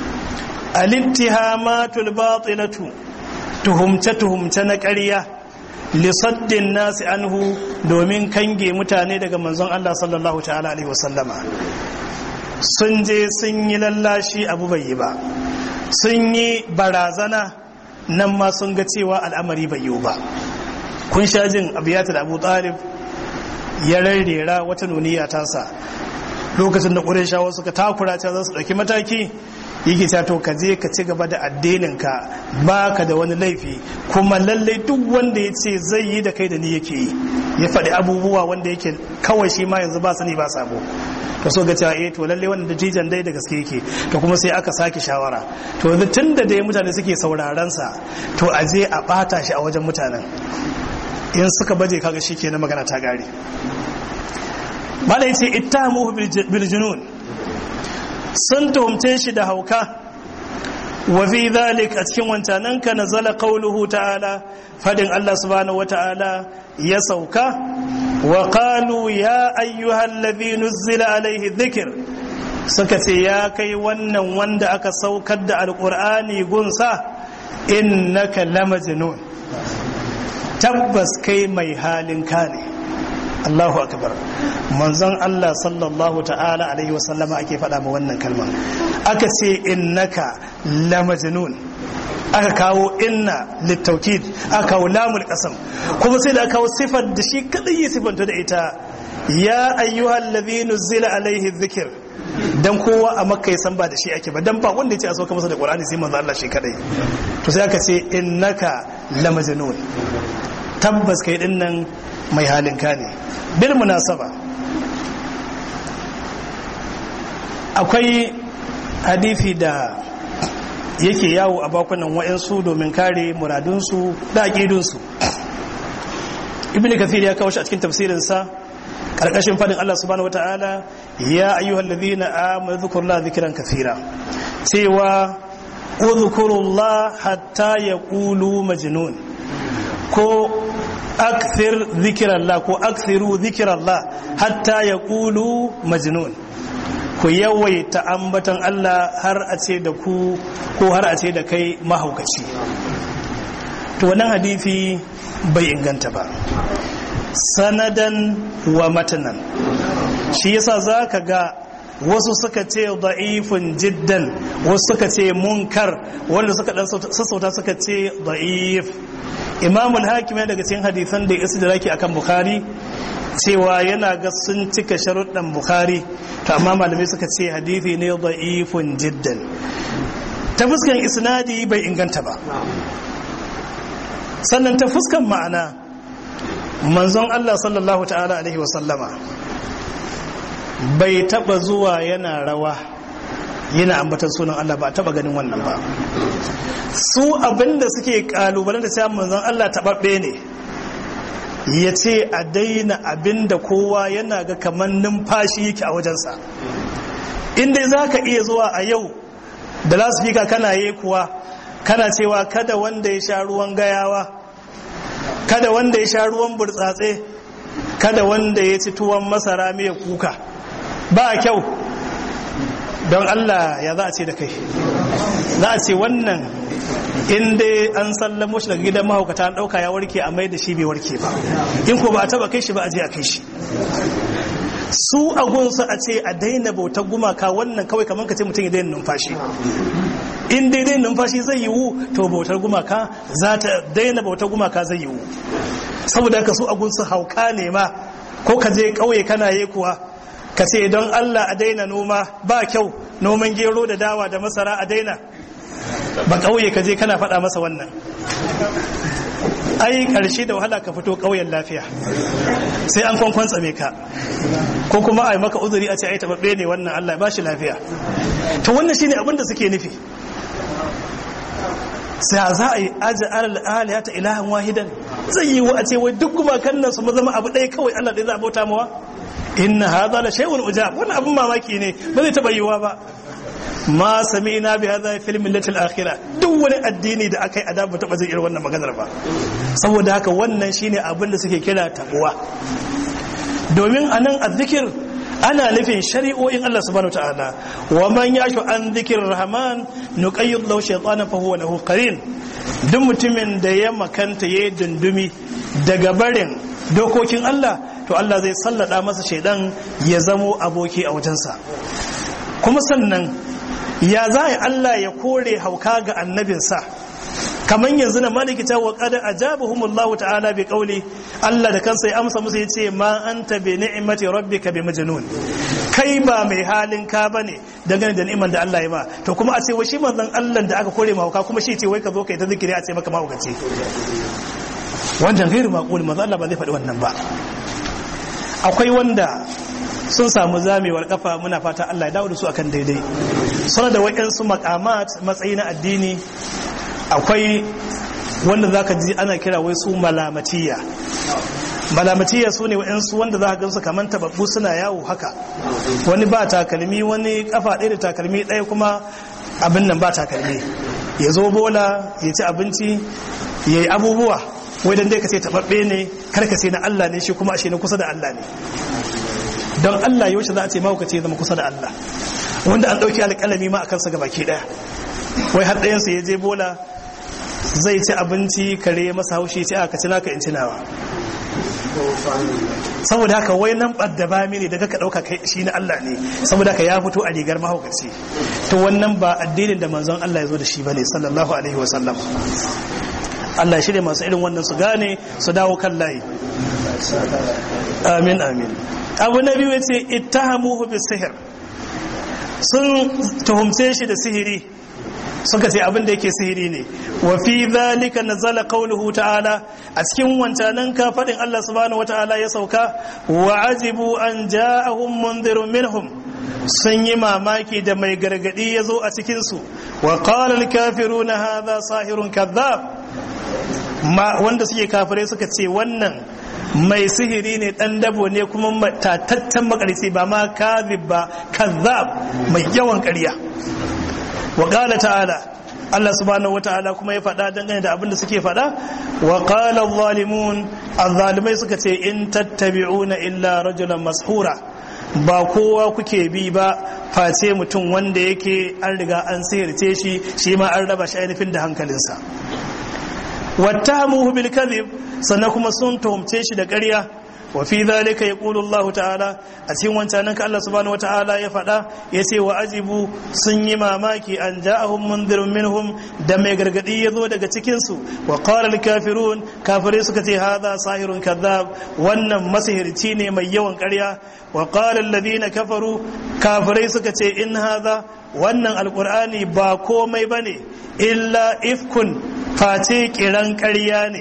al-ittihamatul batilatu tuhumce tuhumce na ƙarya lisaddin nasi anhu domin kange mutane daga manzon Allah sallallahu ta'ala alaihi wasallama. Sun je sun yi lallashi abu bai yi ba sun yi barazana nan ma sun ga cewa al'amari bai yiwu ba. Kun sha jin abiyata da Abu Talib ya rarrera wata nuniya tasa lokacin da Qurayshawa suka takura ta za su dauki mataki yake ta to ka je ka ci gaba da addininka baka da wani laifi kuma lallai duk wanda ya ce zai yi da kai da ni yake yi ya faɗi abubuwa wanda yake kawai shi ma yanzu ba sani ba sabo to so ga cewa eh to lallai wanda dattijan dai da gaske yake to kuma sai aka sake shawara to yanzu tun da dai mutane suke sauraron sa to a je a bata shi a wajen mutanen in suka baje kaga shikenan magana ta gare. Malai ce ittahamuhu bil junun sun tuhumce shi da hauka wa fi dhalik a cikin wancanan ka nazala qawluhu ta'ala fadin Allah subhanahu wa ta'ala ya sauka wa qalu ya ayyuhal ladhi nuzila alayhi dhikr suka ce ya kai wannan wanda aka saukar da alqur'ani gunsa innaka lamajnun tabbas kai mai halin ka ne. Allahu akbar manzon Allah sallallahu ta'ala alaihi wasallama ake faɗa ma wannan kalmar aka ce innaka lamajnun aka kawo inna littaukid aka kawo lamul qasam kuma sai da aka kawo sifar da shi kadai ya sifanta da ita ya ayyuhal ladhi nuzila alaihi dhikr dan kowa a makka ya san ba da shi ake ba dan ba wanda ya ce a sauka masa da qur'ani sai manzon Allah shi kadai to sai aka ce innaka lamajnun tabbas kai dinnan mai halin ka ne. Bil munasaba akwai hadisi da yake yawo a bakunan wa'ansu domin kare muradunsu da aqidunsu. Ibn Kathir ya kawo shi a cikin tafsirinsa karkashin fadin Allah subhanahu wataala ya ayyuhallazina amanu dhkurullaha dhikran kathira cewa udhkurullaha hatta yaqulu majnun ko akthir zikrallah ko akthiru zikrallah hatta yaqulu majnun ku yawaita ambatan Allah har a ce da ku ko har a ce da kai mahaukaci. To wannan hadisi bai inganta ba sanadan wa matanan shi yasa zaka ga wasu suka ce da'ifun jiddan wasu suka ce munkar wanda suka dan sassauta suka ce da'if. Imam al-Hakim ya daga cikin hadisan da istidraki akan Bukhari cewa yana ga sun cika sharuɗan Bukhari to amma malamai suka ce hadisi ne da'ifun jiddan ta fuskan isnadi bai inganta ba sannan ta fuskan ma'ana manzon Allah sallallahu ta'ala alaihi wasallama bai taba zuwa yana rawa yana ambatan sunan Allah ba taba ganin wannan ba. Su abinda suke kalubalen da cewa manzon Allah tababbe ne, ya ce a daina abinda kowa yana ga kamar numfashi yake a wajensa. Inda za ka iya zuwa a yau da lasifika kana yi kuwa kana cewa kada wanda ya sha ruwan gayawa, kada wanda ya sha ruwan burtsatse, kada wanda ya ci tuwon masara mai kuka, ba kyau. Don Allah ya za a ce da kai, za a ce wannan inda an sallamo shi daga gidan mahaukata an ɗauka ya warke a mai da shi bai warke ba, in ko ba a taba kai shi ba a je a kai shi. Su a gunsu a ce a daina bautar gumaka, wannan kawai kamar ka ce mutum ya daina numfashi. In dai daina numfashi zai yiwu, to bautar gumaka za ta daina bautar gumaka zai yiwu. Saboda haka su a gunsu hauka ne ma, ko ka je ƙauye kana yi kuwa ka ce don Allah a daina noma, ba kyau noman gero da dawa da masara a daina. Ba ƙauye ka je kana faɗa masa wannan, ai ƙarshe da wahala ka fito ƙauyen lafiya, sai an kwankwansa me ka, ko kuma a yi maka uzuri a ce ai taɓaɓɓe ne wannan, Allah ba shi lafiya. To wannan shine abin da suke nufi. Sai za a yi aji al'aliya ta ilahan wahidan, zai yi wa a ce wai duk gumakan nan su zama abu ɗaya kawai Allah ɗaya za a bauta mawa. Inna hadha la shay'un ujab, wannan abin mamaki ne, ba zai taɓa yiwuwa ba. Ma sami'na bi hadha fil millati al-akhirah, duk wani addini da akai ada ba taba jin irin wannan maganar ba. Saboda haka wannan shine abin da suke kira taqwa. Domin anan azzikir ana nufin shari'o'in Allah subhanahu wataala, wa man yashu an dhikrir rahman nuqayyid lahu shaytanan fa huwa lahu qarin. Duk mutumin da ya makanta yayin dundumi daga barin dokokin Allah, to Allah zai sallada masa shaydan ya zamo aboki a wajensa. Kuma sannan ya za a Allah ya kore hauka ga annabinsa, kamar yanzu na maliki ta waƙada a jabahumullahu ta'ala bi ƙauli, Allah da kansa ya amsa musu ya ce ma an ta bi ni'imati rabbika bi majnun, kai ba mai halin ka bane dangane da ni'imar da Allah ya ma. To kuma a ce wai shi manzon Allah da aka kore hauka kuma shi ce wai ka zo kai ta zikiri a ce maka mahaukaci, wannan gairu maqul, manzon Allah ba zai faɗi wannan ba. Akwai wanda sun samu zamewar kafa, muna fata Allah ya dawo da su akan daidai. Suna da waɗansu makamat matsayi na addini. Akwai wanda zaka ji ana kira wai su malamatiya. Malamatiya su ne waɗansu wanda za ka gansu kamar tababbu suna yawo haka, wani ba takalmi, wani kafa ɗaya da takalmi ɗaya kuma abin nan ba takalmi, ya zo bola ya ci abinci ya yi abubuwa, wai dan dai ka ce tababbe ne, kar ka ce na Allah ne, shi kuma ashe na kusa da Allah ne. Don Allah yaushe za a ce mahaukaci zama kusa da Allah, wanda an ɗauki alƙalami ma a kansa ga baki ɗaya. Wai har ɗayansa ya je bola zai ci abinci, kare masa haushi ce aka ci naka in cinawa. Saboda haka wai nan ɓadda ba mini daga ka ɗauka kai shi na Allah ne, saboda haka ya fito a rigar mahaukaci. To wannan ba addinin da manzon Allah ya zo da shi ba ne sallallahu alaihi wa sallam. Allah shi ne masu irin wannan su gane su dawo kan layi. Amin amin. Abu na biyu yace ittahamuhu bisihir, sun tuhumce shi da sihiri, suka ce abin da yake sihiri ne. Wa fi dhalika nazala qawluhu ta'ala, a cikin wancanan ka fadin Allah subhanahu wata'ala ya sauka, wa ajibu an ja'ahum munzirun minhum, sun yi mamaki da mai gargadi ya zo a cikin su. Wa qala al-kafiruna hadha sahirun kadhab, wanda suke kafirai suka ce wannan mai sihiri ne, dan dabo ne, kuma tatattan makarici, ba ma kadhib ba, kazzab, mai yawan ƙarya. Wa qala ta'ala, Allah subhanahu wata'ala kuma ya faɗa dangane da abin da suke faɗa, wa qala adh-dhalimun, adh-dhalimai suka ce in tattabi'una illa rajulan mashura, ba kowa kuke bi ba face mutum wanda yake an riga an sihirce shi, shi ma an raba shi ainihin da hankalinsa. wattahamuhu bil kadhib, sannan kuma sun tuhumce shi da ƙarya. Wa fi dhalika yaqulu Allah ta'ala, a cikin wancan ka Allah subhanahu wata'ala ya faɗa yace wa ajibu, sun yi mamaki an ja'ahum munzirun minhum, da mai gargadi yazo daga cikin su. Wa qala al kafirun, kafirai suka ce hadha sahirun kadhab, wannan masihirci ne mai yawan ƙarya. Wa qala alladhina kafaru, kafirai suka ce in hadha, wannan alqur'ani ba komai bane illa ifkun, face kiran ƙarya ne,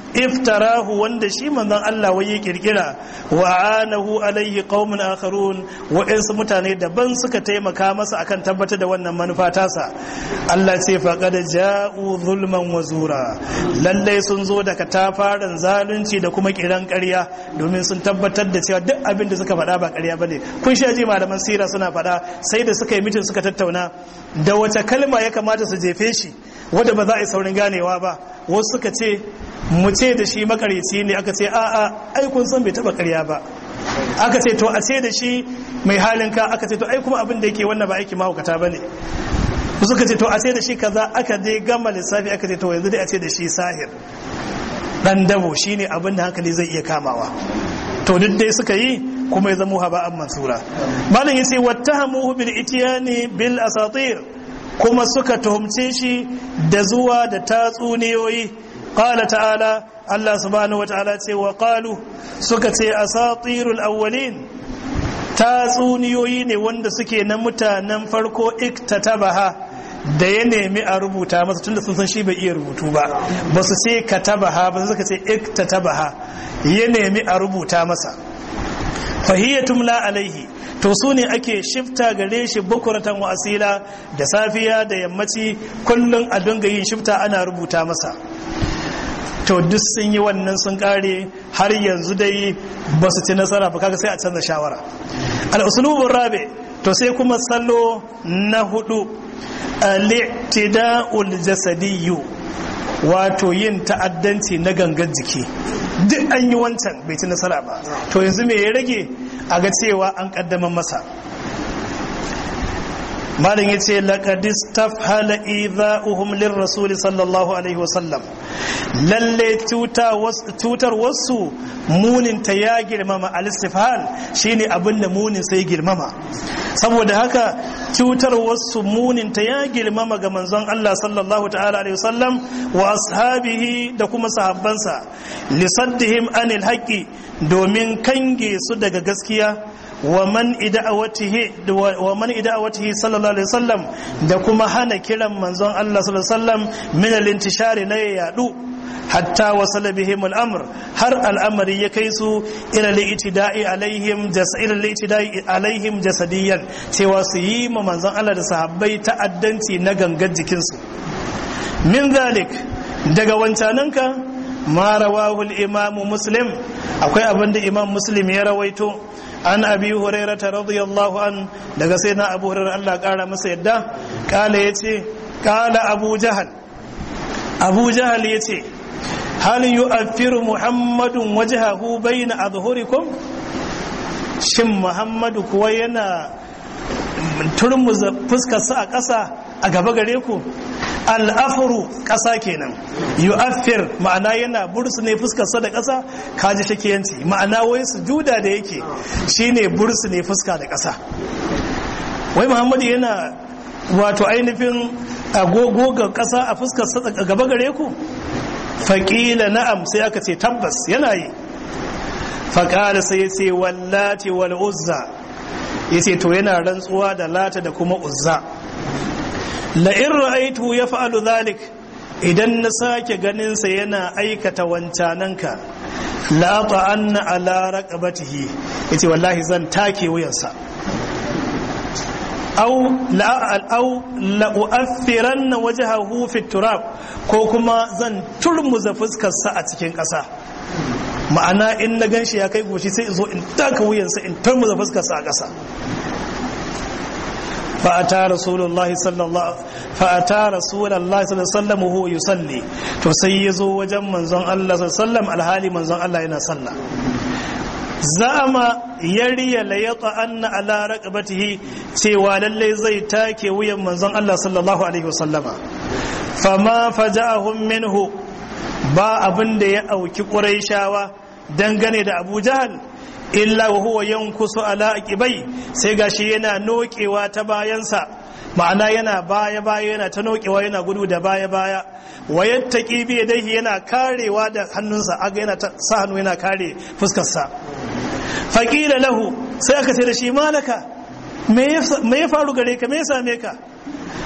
iftarahu wanda shi manzon Allah wai ya kirkira wa anahu alaihi qaumun akharun wa'ansu mutane daban suka taimaka masa akan tabbatar da wannan manufa tasa. Allah ce faqad ja'u zulman wa zura, lalle sun zo daga tafaran zalunci da kuma kiran ƙarya, domin sun tabbatar da cewa duk abin da suka faɗa ba ƙarya bane. Kun sha ji malaman sira suna faɗa sai da suka yi mitin suka tattauna da wace kalma ya kamata su jefe shi wanda ba za a yi saurin ganewa ba. Wasu suka ce mu ce da shi makaryaci ne, aka ce a'a ai kun san bai taba ƙarya ba. Aka ce to a ce da shi mai halin ka, aka ce to ai kuma abin da yake wannan ba aiki mahaukata bane. Suka ce to a ce da shi kaza, aka dai gama lissafi aka ce to yanzu dai a ce da shi sahir, dan dabo, shine abin da hankali zai iya kamawa. To duk dai suka yi kuma ya zama haba'an mansura. Malam yace wattahamuhu bil itiyani bil asatir, kuma suka tuhumce shi da zuwa da tatsuniyoyi. Qala ta'ala, Allah subhanahu wata'ala ce wa qalu, suka ce asatirul awwalin, tatsuniyoyi ne wanda suke na mutanen farko iktatabaha, da ya nemi a rubuta masa tunda sun san shi bai iya rubutu ba, ba su ce katabaha ba, suka ce iktatabaha, ya nemi a rubuta masa. Fahiyatum la alaihi, to su ne ake shifta gare shi bukuratan wa asila, da safiya da yammaci kullum a dinga yin shifta ana rubuta masa. To duk sun yi wannan sun kare, har yanzu dai ba su ci nasara ba, kaga sai a canza shawara. Al-uslubur rabi, to sai kuma salo na hudu, al-i'tida'ul jasadiyyu, wato yin ta'addanci na gangan jiki. Duk an yi wancan bai ci nasara ba, to yanzu me ya rage a ga cewa an kaddamar masa. Malin yace laqad istafhala idha'uhum lirrasul sallallahu alaihi wasallam, lalle tutar wasu munin ta ya girmama. Al-istifhal shine abin da munin sai girmama, saboda haka cutar wasu munin ta ya girmama ga manzon Allah sallallahu ta'ala alaihi wasallam wa ashabihi da kuma sahabbansa, lisaddihim anil haqqi, domin kange su daga gaskiya, wa man ida'awatihi wa man ida'awatihi sallallahu alaihi wasallam, da kuma hana kiran manzon Allah sallallahu alaihi wasallam min al-intishari na yadu, hatta wasala bihim al-amr, har al'amari ya kai su ila al-i'tida'i alaihim ila al-i'tida'i alaihim jasadiyan, cewa su yi ma manzon Allah da sahabbai ta'addanci na gangan jikin su. Min zalik, daga wancananka ma rawahu al-imam muslim, akwai abinda imam muslim ya rawaito an abi hurairah radiyallahu an, daga sayyidina abu hurairah Allah kara masa yadda, kala yace kala abu jahal abu jahal yace hal yu'affiru muhammadun wajhahu bayna adhhurikum, shin muhammadu kuwa yana turmuza fuskarsa a ƙasa a gaba gare ku? Al'afuru ƙasa kenan, yu'affir ma'ana yana bursu ne fuskarsa da ƙasa, kaji shakiyanci, ma'ana wai sujuda da yake shine bursu ne fuska da ƙasa. Wai muhammadu yana wato ainihin agogo ga ƙasa a fuskarsa a gaba gare ku? Faƙila na'am, sai aka ce tabbas yana yi. Faƙala sai ya ce wallati wal uzza, ya ce to yana rantsuwa da lata da kuma uzza. La'in ra'aitu ya fa'alu zalik, idan na sake ganinsa yana aikata wancananka, la'ata anna ala raqabatihi, ya ce wallahi zan take wuyansa. Au la'u'affiran na waje hahu turab, ko kuma zan turmuza fuskarsa a cikin ƙasa. Ma'ana in na gan shi ya kai goshi sai zo in taka wuyansa in turmuza fuskarsa a ƙasa. fa'ata rasulullahi sallallahu fa'ata rasulullahi sallallahu alaihi wasallam huwa yusalli, to sai yazo wajen manzon Allah sallallahu alaihi wasallam alhali manzon Allah yana sallah. Za'ama yariya la yata anna ala raqabatihi, cewa lalle zai take wuyan manzon Allah sallallahu alaihi wasallama. Fama faja'ahum minhu, ba abin da ya auki quraishawa dangane da Abu Jahal, illa wa huwa yankusu ala aqibai, sai gashi yana nokewa ta bayansa, ma'ana yana baya baya yana ta nokewa yana gudu da baya baya, wayattaqi bi yadayhi, yana karewa da hannunsa, aga yana ta sa hannu yana kare fuskar sa. Faqila lahu, sai aka ce da shi malaka, me ya faru gare ka, me ya same ka?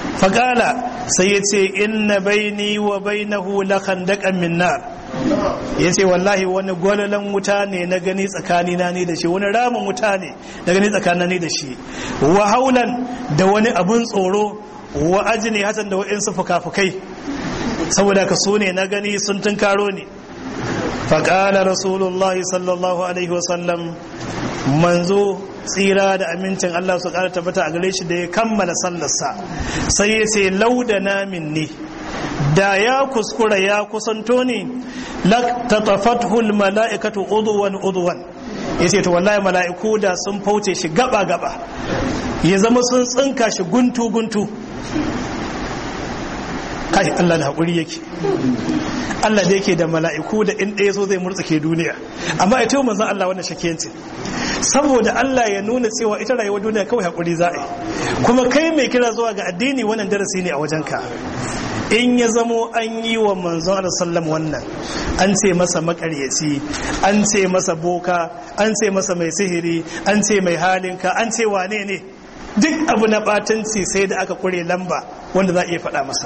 Faqala, sai ya ce inna baini wa bainahu la khandaqan min nar, ya ce wallahi wani gwalalan wuta ne na gani tsakanina ne da shi, wani ramin wuta ne na gani tsakanin ne da shi, wa haulan da wani abun tsoro, wa ajini hatan da wa'insu fuka-fukai, saboda ka so ne na gani sun tunkaro ne. faƙala rasulullah sallallahu alaihi wasallam, manzo tsira da amincin Allah su ƙara tabbata a gare shi da ya kammala sallarsa sai ya ce laudana minni, da ya kuskura ya kusanto ni laktatafathul mala'ikatu udwan udwan, yace to wallahi mala'iku da sun fauce shi gaba gaba, ya zama sun tsinka shi guntu guntu. kai Allah da haƙuri yake, Allah da yake da mala'iku da in ɗaya so zai murtsake duniya, amma ita yau manzan Allah wannan shakiyanci, saboda Allah ya nuna cewa ita rayuwar duniya kawai haƙuri za a yi, kuma kai mai kira zuwa ga addini wannan darasi ne a wajenka. In ya zamo an yi wa manzon Allah sallam wannan, an ce masa makaryaci, an ce masa boka, an ce masa mai sihiri, an ce mai halinka, an ce wane ne, duk abu na batanci sai da aka kure lamba wanda za a iya faɗa masa.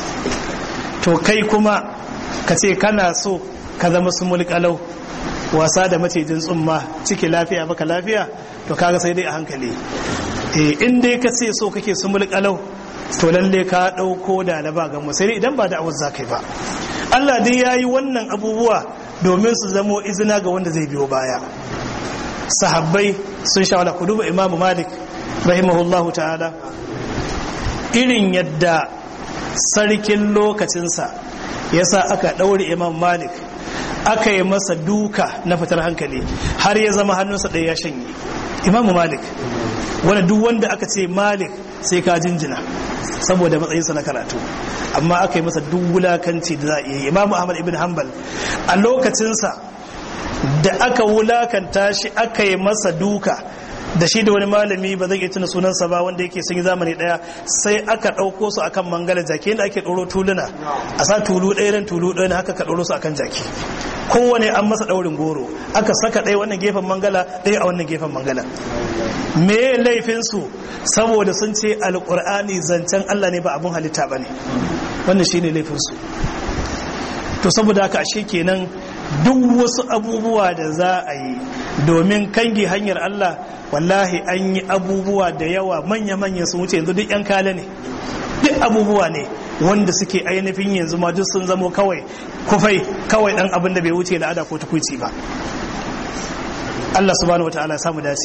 To kai kuma ka ce kana so ka zama su mulkalau, wasa da macijin tsumma, ciki lafiya baka lafiya, to kaga sai dai a hankali. eh in dai ka ce so kake su mulkalau, to lalle ka ɗauko da laba ga mu, sai idan ba da awaz zakai ba. Allah dai yayi wannan abubuwa domin su zamo izina ga wanda zai biyo baya. Sahabbai sun shawara, ku duba Imam Malik rahimahullahu ta'ala, irin yadda sarkin lokacinsa yasa aka ɗaure Imam Malik, aka yi masa duka na fitar hankali har ya zama hannunsa ɗaya ya shanye. Imam Malik, wanda duk wanda aka ce Malik sai ka jinjina saboda matsayinsa na karatu, amma aka yi masa duk wulakanci da za a yi. Imam Ahmad ibn Hanbal a lokacinsa da aka wulakanta shi, aka yi masa duka da shi da wani malami ba zai iya tuna sunansa ba wanda yake sun yi zamani daya, sai aka ɗauko su akan mangala jaki da ake ɗoro tuluna, a sa tulu ɗaya ran tulu ɗaya haka ka ɗoro su akan jaki, kowane an masa ɗaurin goro, aka saka ɗaya wannan gefen mangala ɗaya a wannan gefen mangala. Me laifinsu? Saboda sun ce alƙur'ani zancen Allah ne ba abun halitta ba ne, wannan shi ne laifinsu. To saboda haka ashe kenan duk wasu abubuwa da za a yi domin kange hanyar Allah, wallahi an yi abubuwa da yawa manya-manya sun wuce, yanzu duk 'yan kala ne, duk abubuwa ne wanda suke ainihin yanzu ma duk sun zamo kawai kufai, kawai dan abin da bai wuce la'ada ko tukuci ba. Allah subhanahu wataala samu dace.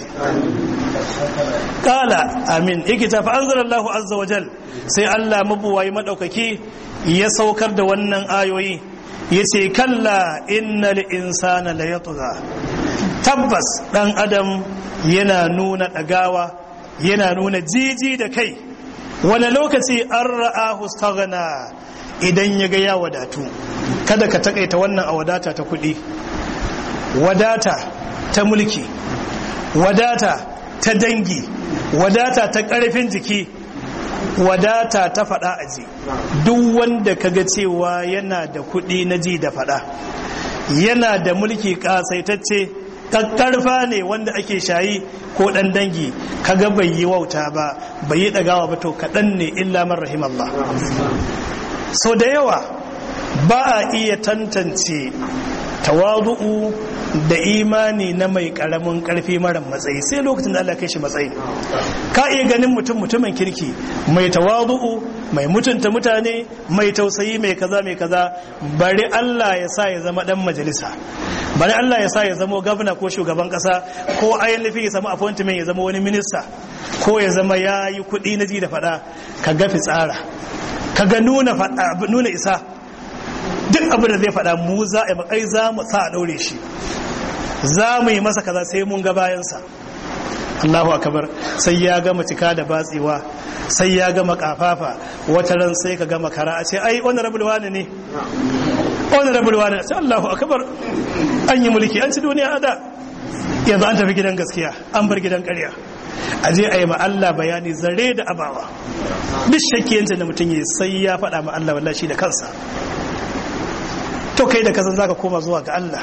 Kala amin. Ikita fa anzalallahu azza wa jal, sai Allah mabuwayi madaukaki ya saukar da wannan ayoyi, yace kalla innal insana la yatgha, tabbas dan adam yana nuna dagawa, yana nuna jiji da kai. Wani lokaci an ra'ahu staghna, idan ya ga ya wadatu. Kada ka takaita wannan a wadata ta kuɗi, wadata ta mulki, wadata ta dangi, wadata ta ƙarfin jiki, wadata ta faɗa aji. Duk wanda kaga cewa yana da kuɗi na ji da faɗa, yana da mulki ƙasaitacce, kakkarfa ne wanda ake shayi ko ɗan dangi, kaga bai yi wauta ba, bai yi ɗagawa ba, to kaɗan ne illa man rahimallah. So da yawa ba a iya tantance tawadu'u da imani na mai karamin karfi mara matsayi sai lokacin da Allah kai shi matsayi. Ka iya ganin mutum mutumin kirki, mai tawadu'u, mai mutunta mutane, mai tausayi, mai kaza mai kaza, bari Allah ya sa ya zama dan majalisa, bari Allah ya sa ya zama gwamna ko shugaban kasa, ko ainihin ya samu appointment ya zama wani minista, ko ya zama ya yi kuɗi na ji da faɗa, ka ga fitsara, ka ga nuna nuna isa, duk abin da zai faɗa mu za a makai za mu sa a ɗaure shi, za mu yi masa kaza sai mun ga bayansa. Allahu akbar. Sai ya gama cika da batsewa, sai ya gama kafafa, wata ran sai ka gama kara a ce ai wannan rabul wani ne, wannan rabul wani, sai Allahu akbar, an yi mulki, an ci duniya ada, yanzu an tafi gidan gaskiya, an bar gidan ƙarya. A je a yi ma Allah bayani zare da abawa, duk shakkiyanta da mutum yi sai ya faɗa ma Allah wallahi shi da kansa. To kai da kasan zaka koma zuwa ga Allah,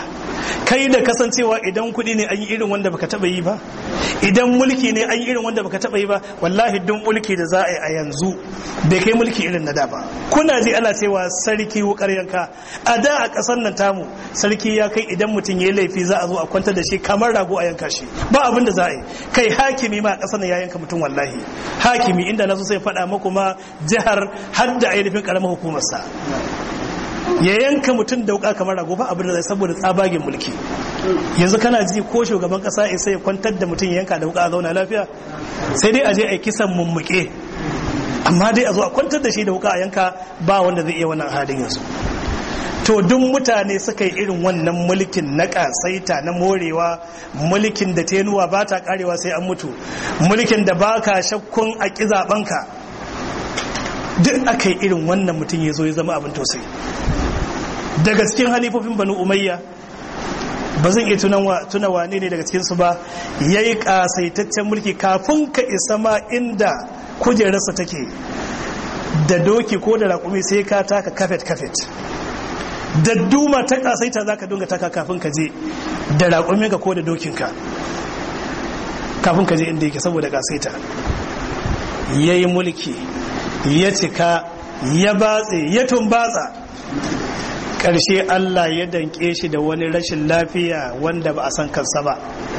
kai da kasancewa idan kuɗi ne an yi irin wanda baka taɓa yi ba, idan mulki ne an yi irin wanda baka taɓa yi ba. Wallahi duk mulki da za a yi a yanzu bai kai mulki irin na da ba. Kuna ji ana cewa sarki wukar yanka. A da a ƙasar nan tamu sarki ya kai idan mutum ya yi laifi za a zo a kwantar da shi kamar rago a yanka shi, ba abin da za a yi. Kai hakimi ma a ƙasar nan ya yanka mutum wallahi. Hakimi inda na so sai faɗa muku ma jihar har da ainihin ƙaramar hukumarsa ya yanka mutum da wuka kamar rago, ba abin da zai, saboda tsabagen mulki. Yanzu kana ji ko shugaban kasa isa ya kwantar da mutum ya yanka da wuka a zauna lafiya? Sai dai a je a yi kisan mummuke, amma dai a zo a kwantar da shi da wuka a yanka ba wanda zai iya wannan halin yanzu. To duk mutane suka yi irin wannan mulkin na kasaita na morewa, mulkin da tenuwa ba ta karewa sai an mutu, mulkin da ba ka shakkun a ƙi zaɓenka, duk aka yi irin wannan mutum ya zo ya zama abin tausayi. Daga cikin halifofin Banu Umayya, ba zan iya tuna wane ne daga cikinsu ba, ya yi ƙasaitaccen mulki kafin ka isa ma inda kujerarsa take da doki ko da raƙumi sai ka taka kafet-kafet. Da duma ta ƙasaita za ka dunga taka kafin ka je da raƙuminka ko da dokinka, kafin ka je inda yake, saboda ƙasaita. Ya yi mulki, ya cika, ya batse, ya tumbatsa. Ƙarshe Allah ya danƙe shi da wani rashin lafiya wanda ba a san kansa ba.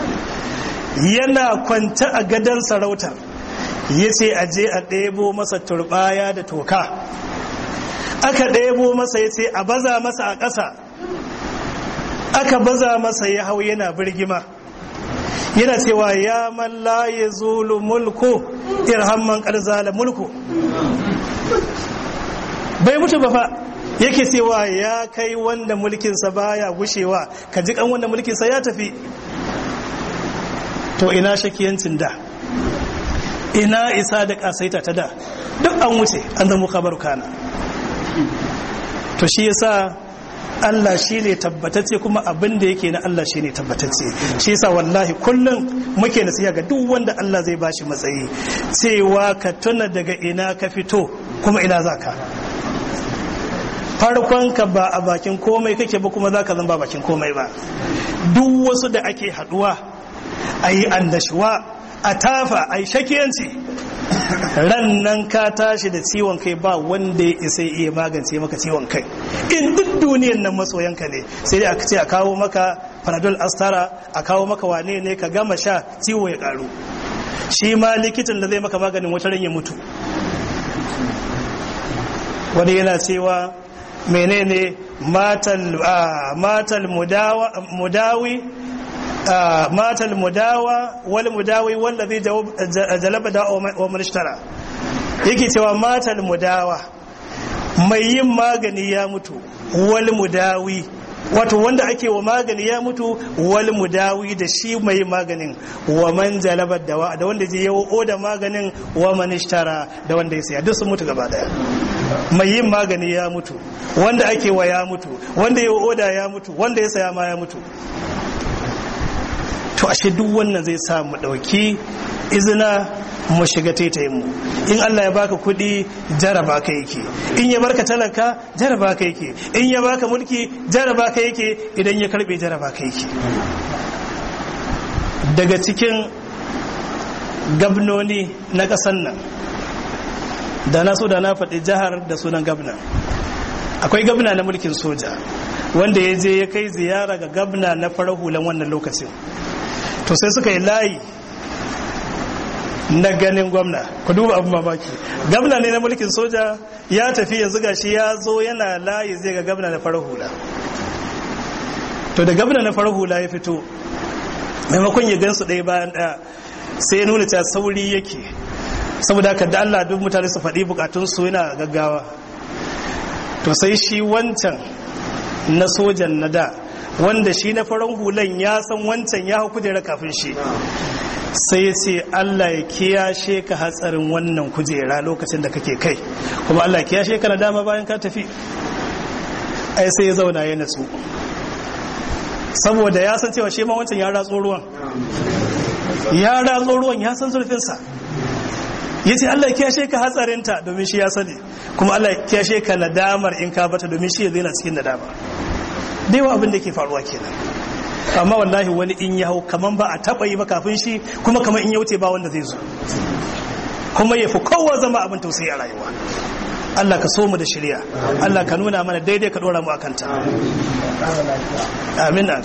Yana kwanta a gadon sarautar, ya ce a je a ɗebo masa turbaya da toka. Aka ɗebo masa, ya ce a baza masa a ƙasa. Aka baza masa, ya hau yana birgima, yana cewa ya man la yazulu mulku irhamman qad zala mulku. Bai mutu ba fa, yake cewa ya kai wanda mulkinsa baya gushewa, ka ji kan wanda mulkinsa ya tafi. To ina shakiyancin da, ina isa da kasaita ta da, duk an wuce, an zama kabar kana. To shi yasa Allah shi ne tabbatacce, kuma abin da yake na Allah shi ne tabbatacce. Shi yasa wallahi kullum muke nasiha ga duk wanda Allah zai bashi matsayi, cewa ka tuna daga ina ka fito kuma ina za ka. Farkonka ba a bakin komai kake ba, kuma za ka zan ba bakin komai ba. Duk wasu da ake haduwa a yi annashuwa, a tafa, a yi shakiyanci, ran nan ka tashi da ciwon kai, ba wanda ya isa iya magance maka ciwon kai. In duk duniyan nan masoyanka ne, sai dai aka ce a kawo maka panadol astara, a kawo maka wane ne ka gama sha ciwo ya karu. Shi ma likitan da zai maka maganin wata ran ya mutu. Wani yana cewa menene matal matal mudawa mudawi matal mudawa wal mudawi wallazi jalaba da wa manishtara. Yake cewa matal mudawa, mai yin magani ya mutu, wal mudawi, wato wanda ake wa magani ya mutu, wal mudawi, da shi mai maganin, wa man jalaba dawa, da wanda je yawo oda maganin, wa manishtara, da wanda ya saya, duk sun mutu gaba daya. Mai yin magani ya mutu, wanda ake wa ya mutu, wanda ya oda ya mutu, wanda ya saya ma ya mutu. To ashe duk wannan zai sa mu dauki izina, mu shiga taitayin mu. In Allah ya baka kudi, jaraba ka yake. In ya barka talaka, jaraba ka yake. In ya baka mulki, jaraba ka yake. Idan ya karbe, jaraba ka yake. Daga cikin gabnoni na ƙasar nan, da na so da na faɗi jihar da sunan gabna, akwai gabna na mulkin soja wanda ya je ya kai ziyara ga gabna na farar hulan wannan lokacin. To sai suka yi layi na ganin gwamna. Ku duba abin mamaki, gabna ne na mulkin soja ya tafi, yanzu gashi ya zo yana layi zai ga gabna na farar hula. To da gabna na farar hula ya fito, maimakon ya gansu ɗaya bayan ɗaya, sai ya nuna cewa sauri yake, saboda haka da Allah duk mutane su faɗi bukatunsu yana gaggawa. To sai shi wancan na sojan na da, wanda shi na farar hulan ya san wancan ya hau kujera kafin shi, sai ya ce Allah ya kiyashe ka hatsarin wannan kujera lokacin da kake kai, kuma Allah ya kiyashe ka na dama bayan ka tafi. Ai sai ya zauna ya natsu, saboda ya san cewa shi ma wancan ya ratso ruwan, ya ratso ruwan, ya san zurfinsa. Ya ce Allah ya kiyashe ka hatsarinta domin shi ya sani, kuma Allah ya kiyashe ka nadamar in ka bata domin shi ya zina cikin nadama. Da yawa abin da ke faruwa kenan. amma wallahi wani in ya hau kaman ba a taba yi ba kafin shi, kuma kaman in ya wuce ba wanda zai zo, kuma ya fi kowa zama abin tausayi a rayuwa. Allah ka so mu da shirya, Allah ka nuna mana daidai ka dora mu akan ta. Amin.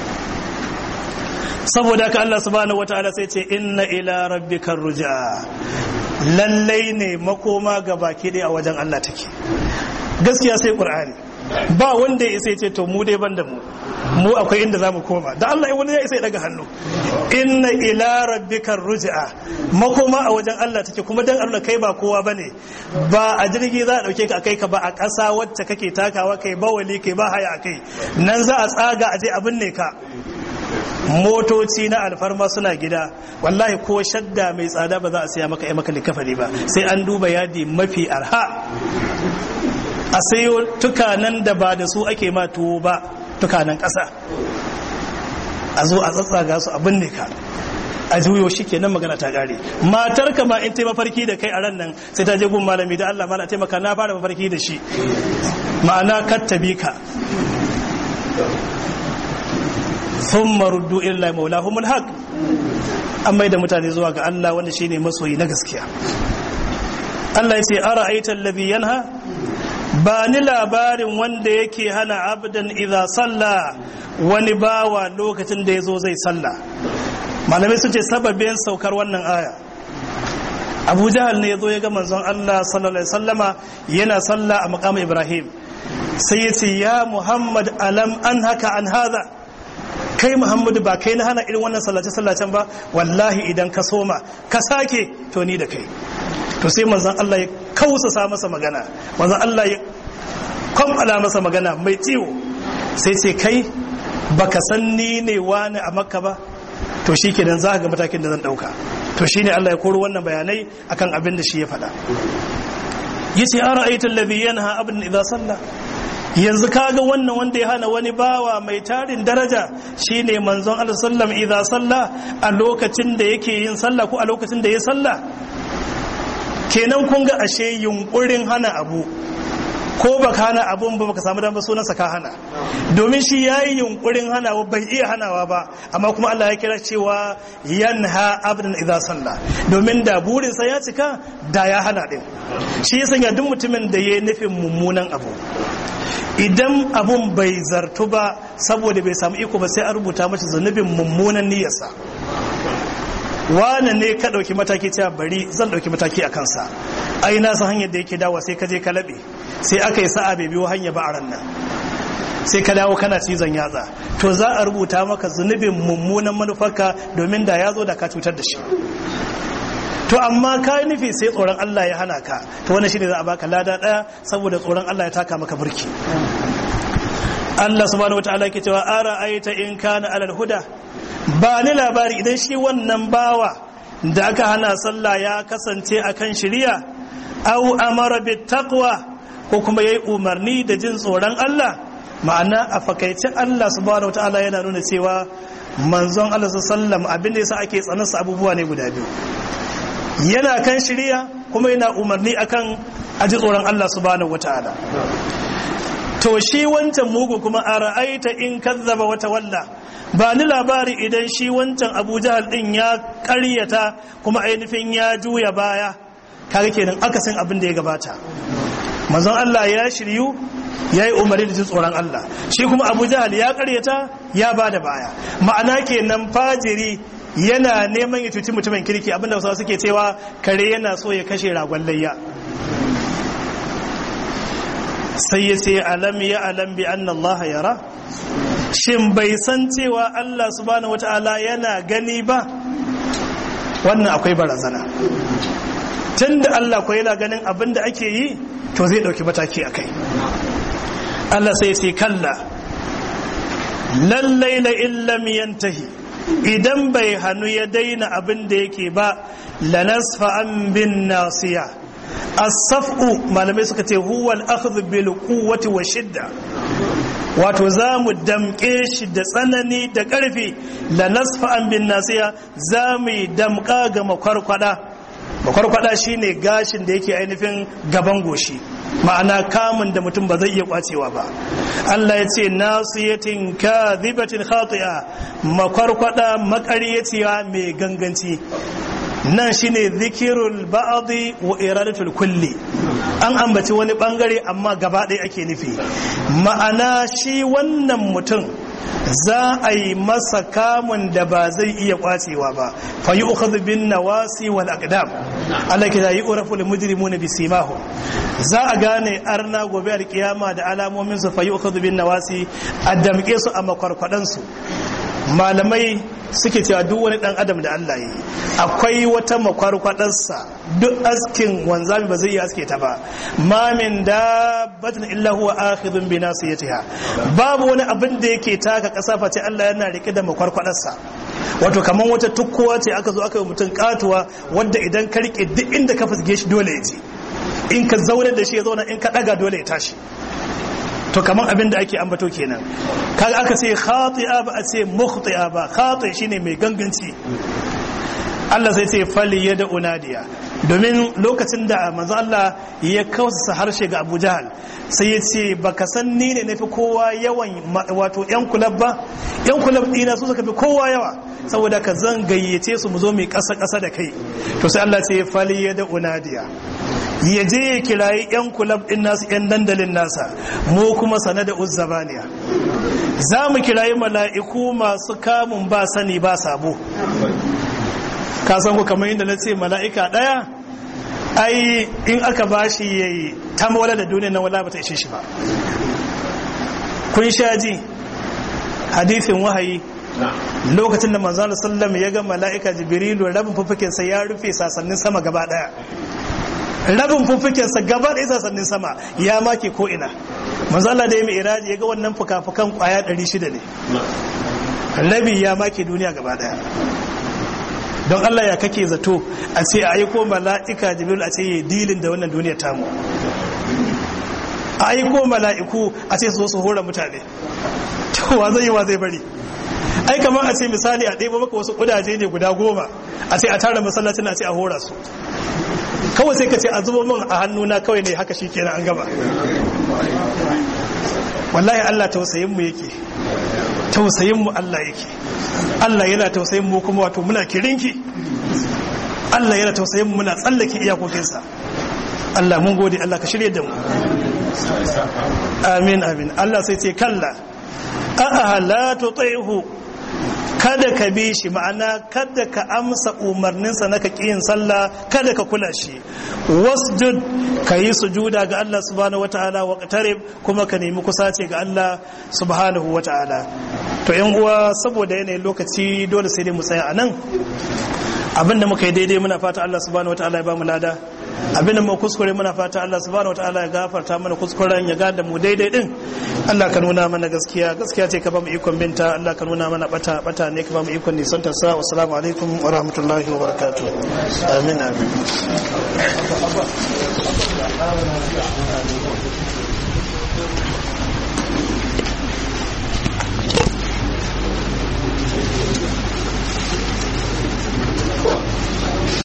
Saboda haka Allah subhanahu wataala sai ce inna ila rabbikar rujaa, lallai ne makoma ga baki dai a wajen Allah take. Gaskiya sai Qur'ani, ba wanda ya isa ce to mu dai banda mu mu akwai inda zamu koma. Da Allah wani ya isa ya daga hannu. Inna ila rabbikar rujaa, makoma a wajen Allah take, kuma dan Allah kai ba kowa bane, ba a jirgi za a dauke ka kai ka ba, a ƙasa wacce kake takawa kai bawali kai ba haya kai, nan za a tsaga a je abin ne ka. Motoci na alfarma suna gida, wallahi ko shadda mai tsada ba za a siya maka ai maka likafari ba, sai an duba yadi mafi arha, a sayo tukanan da ba da su ake ma tuwo ba, tukanan ƙasa, a zo a tsatsaga su abin ne ka, a juyo shi kenan magana ta ƙare. Matar ka ma in ta mafarki da kai a ran nan sai ta je gun malami, da Allah mana taimaka na fara mafarki da shi, ma'ana kattabi ka. Thumma ruddu ila maulahumul haq, an mai da mutane zuwa ga Allah wanda shine masoyi na gaskiya. Allah ya ce ara'aita alladhi yanha, ba ni labarin wanda yake hana abdan idza salla, wani bawa lokacin da yazo zai salla. Malamai sun ce sababin saukar wannan aya, Abu Jahal ne yazo ya ga manzon Allah sallallahu alaihi wasallama yana salla a maqam Ibrahim, sai ya ce ya Muhammad alam anhaka an hadha, kai Muhammadu ba kai na hana irin wannan sallace-sallacen ba, wallahi idan ka soma ka sake to ni da kai. To sai manzon Allah ya kausasa masa magana, manzon Allah ya kwamfala masa magana mai ciwo, sai sai kai baka san ni ne wani a Makka ba, to shi kenan za ka ga matakin da zan dauka. To shine Allah ya koro wannan bayanai akan abin da shi ya faɗa. Yace ara'aita alladhi yanha abdan idza salla, yanzu kaga wannan wanda ya hana wani bawa mai tarin daraja shine manzon Allah sallam idza salla, a lokacin da yake yin sallah ko a lokacin da ya salla. Kenan kun ga ashe yunkurin hana abu, ko baka hana abun ba baka samu damar sunansa ka hana, domin shi yayi yunkurin hanawa bai iya hanawa ba, amma kuma Allah ya kira cewa yanha abdan idza salla, domin da burinsa ya cika da ya hana din. Shi ya sanya duk mutumin da yayi nufin mummunan abu, idan abun bai zartu ba saboda bai samu iko ba, sai a rubuta masa zanubin mummunan niyyarsa. Wane ne ka ɗauki mataki cewa bari zan ɗauki mataki a kansa, ai na san hanyar da yake dawa, sai ka je ka laɓe, sai aka yi sa'a bai biyo hanya ba a ran nan, sai ka dawo kana cizon yatsa, to za a rubuta maka zunubin mummunan manufarka, domin da ya zo da ka cutar da shi. To amma ka yi nufi sai tsoron Allah ya hana ka, to wannan shine za a baka lada ɗaya, saboda tsoron Allah ya taka maka burki. Allah subhanahu wataala yake cewa ara aita in kana alal huda, ba ni labari idan shi wannan bawa da aka hana sallah ya kasance akan shiriya, au amara bit taqwa, ko kuma yayi umarni da jin tsoron Allah. Ma'ana a fakaice Allah subhanahu wataala yana nuna cewa manzon Allah sallallahu alaihi wasallam abin da yasa ake tsanansa abubuwa ne guda biyu, yana kan shiriya kuma yana umarni akan aji tsoron Allah subhanahu wataala. To shi wancan mugu kuma a ra'aita in kazzaba wata walla, ba ni labari idan shi wancan Abu Jahal din ya karyata kuma ainihin ya juya baya, kaga kenan akasin abin da ya gabata. Manzon Allah ya shiryu, ya yi umarni da jin tsoron Allah, shi kuma Abu Jahal ya karyata ya bada baya. Ma'ana kenan fajiri yana neman ya cuci mutumin kirki, abinda wasu suke cewa kare yana so ya kashe ragon layya. Sai ya ce alam ya alam bi anna Allah yara, shin bai san cewa Allah subhanahu wataala yana gani ba? Wannan akwai barazana. Tunda Allah ko yana ganin abin da ake yi, to zai dauki mataki akai. Allah sai ya ce kalla, lallai la illam yantahi, idan bai hannu ya daina abin da yake ba, lanasfa an bin nasiya. As-saf'u malamai suka ce huwa al-akhdhu bil quwwati wa shidda, wato zamu damke shi da tsanani da karfi. La nasfa an bin nasiya, zamu damka ga makwarkwada, makwarkwada shine gashin da yake ainihin gaban goshi, ma'ana kamun da mutum ba zai iya kwacewa ba. Allah ya ce nasiyatin kadhibatin khati'a, makwarkwada makaryaciya mai ganganci. Nan shine zikirul ba'dhi wa iradatul kulli, an ambaci wani bangare amma gaba ɗaya ake nufi. Ma'ana shi wannan mutum za a yi masa kamun da ba zai iya kwacewa ba, fa yi ukhadhu bin nawasi wal aqdam, Allah ke da yi urafu lil mujrimuna bisimahum, za a gane arna gobe alkiyama da alamomin su, fa yi ukhadhu bin nawasi, a damke su a makwarkwadan su. Malamai suke cewa duk wani dan adam da Allah yi akwai wata makwarkwadarsa, duk askin wanzami ba zai yi aske ta ba. Ma min dabbatin illa huwa akhidun bi nasiyatiha, babu wani abin da yake taka kasa face Allah yana rike da makwarkwadarsa. Wato kaman wata tukkuwa ce aka zo aka yi mutum katuwa wanda idan ka rike duk inda ka fusge shi dole ya ji, in ka zaune da shi ya zauna, in ka daga dole ya tashi. To kaman abin da ake ambato kenan. Kaga aka ce khati'a ba a ce mukhti'a ba, khati shine mai ganganci. Allah sai ce fali yada unadiya, domin lokacin da manzo Allah ya kausa harshe ga Abu Jahal sai ya ce baka san ni ne nafi kowa yawan wato yan kulab ba, yan kulab dina su suka fi kowa yawa, saboda ka zan gayyace su mu zo mai kasa kasa da kai. To sai Allah ce fali yada unadiya, ya je ya kirayi yan kulab din nasu, yan dandalin nasa, mu kuma sanada uzzabaniya, za mu kirayi mala'iku masu kamun ba sani ba sabo. Ka san ku kamar yadda na ce mala'ika ɗaya, ai in aka bashi yayi ta mawala da duniya na wala bata ishe shi ba. Kun sha ji hadisin wahayi lokacin da manzo sallallahu ya ga mala'ika Jibrilu rabin fufukin sa ya rufe sasannin sama gaba daya, rabin fufukin sa gaba da sasannin sama ya make ko ina. Manzo Allah da ya mi'raji ya ga wannan fukafukan kwaya ɗari shida ne, rabi ya make duniya gaba daya. Don Allah ya kake zato a ce a aiko mala'ika Jibril a ce ya dilin da wannan duniyar tamu, a aiko mala'iku a ce su zo su hora mutane, to wa zai yi wa zai bari? Ai kamar a ce misali a ɗaya maka wasu kudaje ne guda goma a ce a tara masallacin a ce a hora su, kawai sai ka ce a zubo min a hannuna kawai ne haka shi kenan an gaba. Wallahi Allah tausayin mu yake, tausayin mu Allah yake. Allah yana tausayin mu kuma wato muna kirinki, Allah yana tausayin mu muna tsallake iyakokinsa. Allah mun gode, Allah ka shirye da mu. Amin amin. Allah sai ce kalla a'a la tuti'hu, kada ka bi shi, ma'ana kada ka amsa umarninsa na ka ƙiyin sallah, kada ka kula shi. Wasjud, ka yi sujuda ga Allah subhanahu wata'ala, wa qatarib, kuma ka nemi kusace ga Allah subhanahu wata'ala. To yan uwa, saboda yanayin lokaci dole sai dai mu tsaya a nan. Abinda muka yi daidai muna fata Allah subhanahu wata'ala ya ba mu lada, abinda mu kuskure muna fata Allah subhanahu wata'ala ya gafarta mana kuskuren, ya gada mu daidai din. Allah ka nuna mana gaskiya, gaskiya ce ka ba mu ikon binta, Allah ka nuna mana bata, bata ne ka ba mu ikon nisantar sa. Wassalamu alaikum wa rahmatullahi wa barakatuh. Amin amin.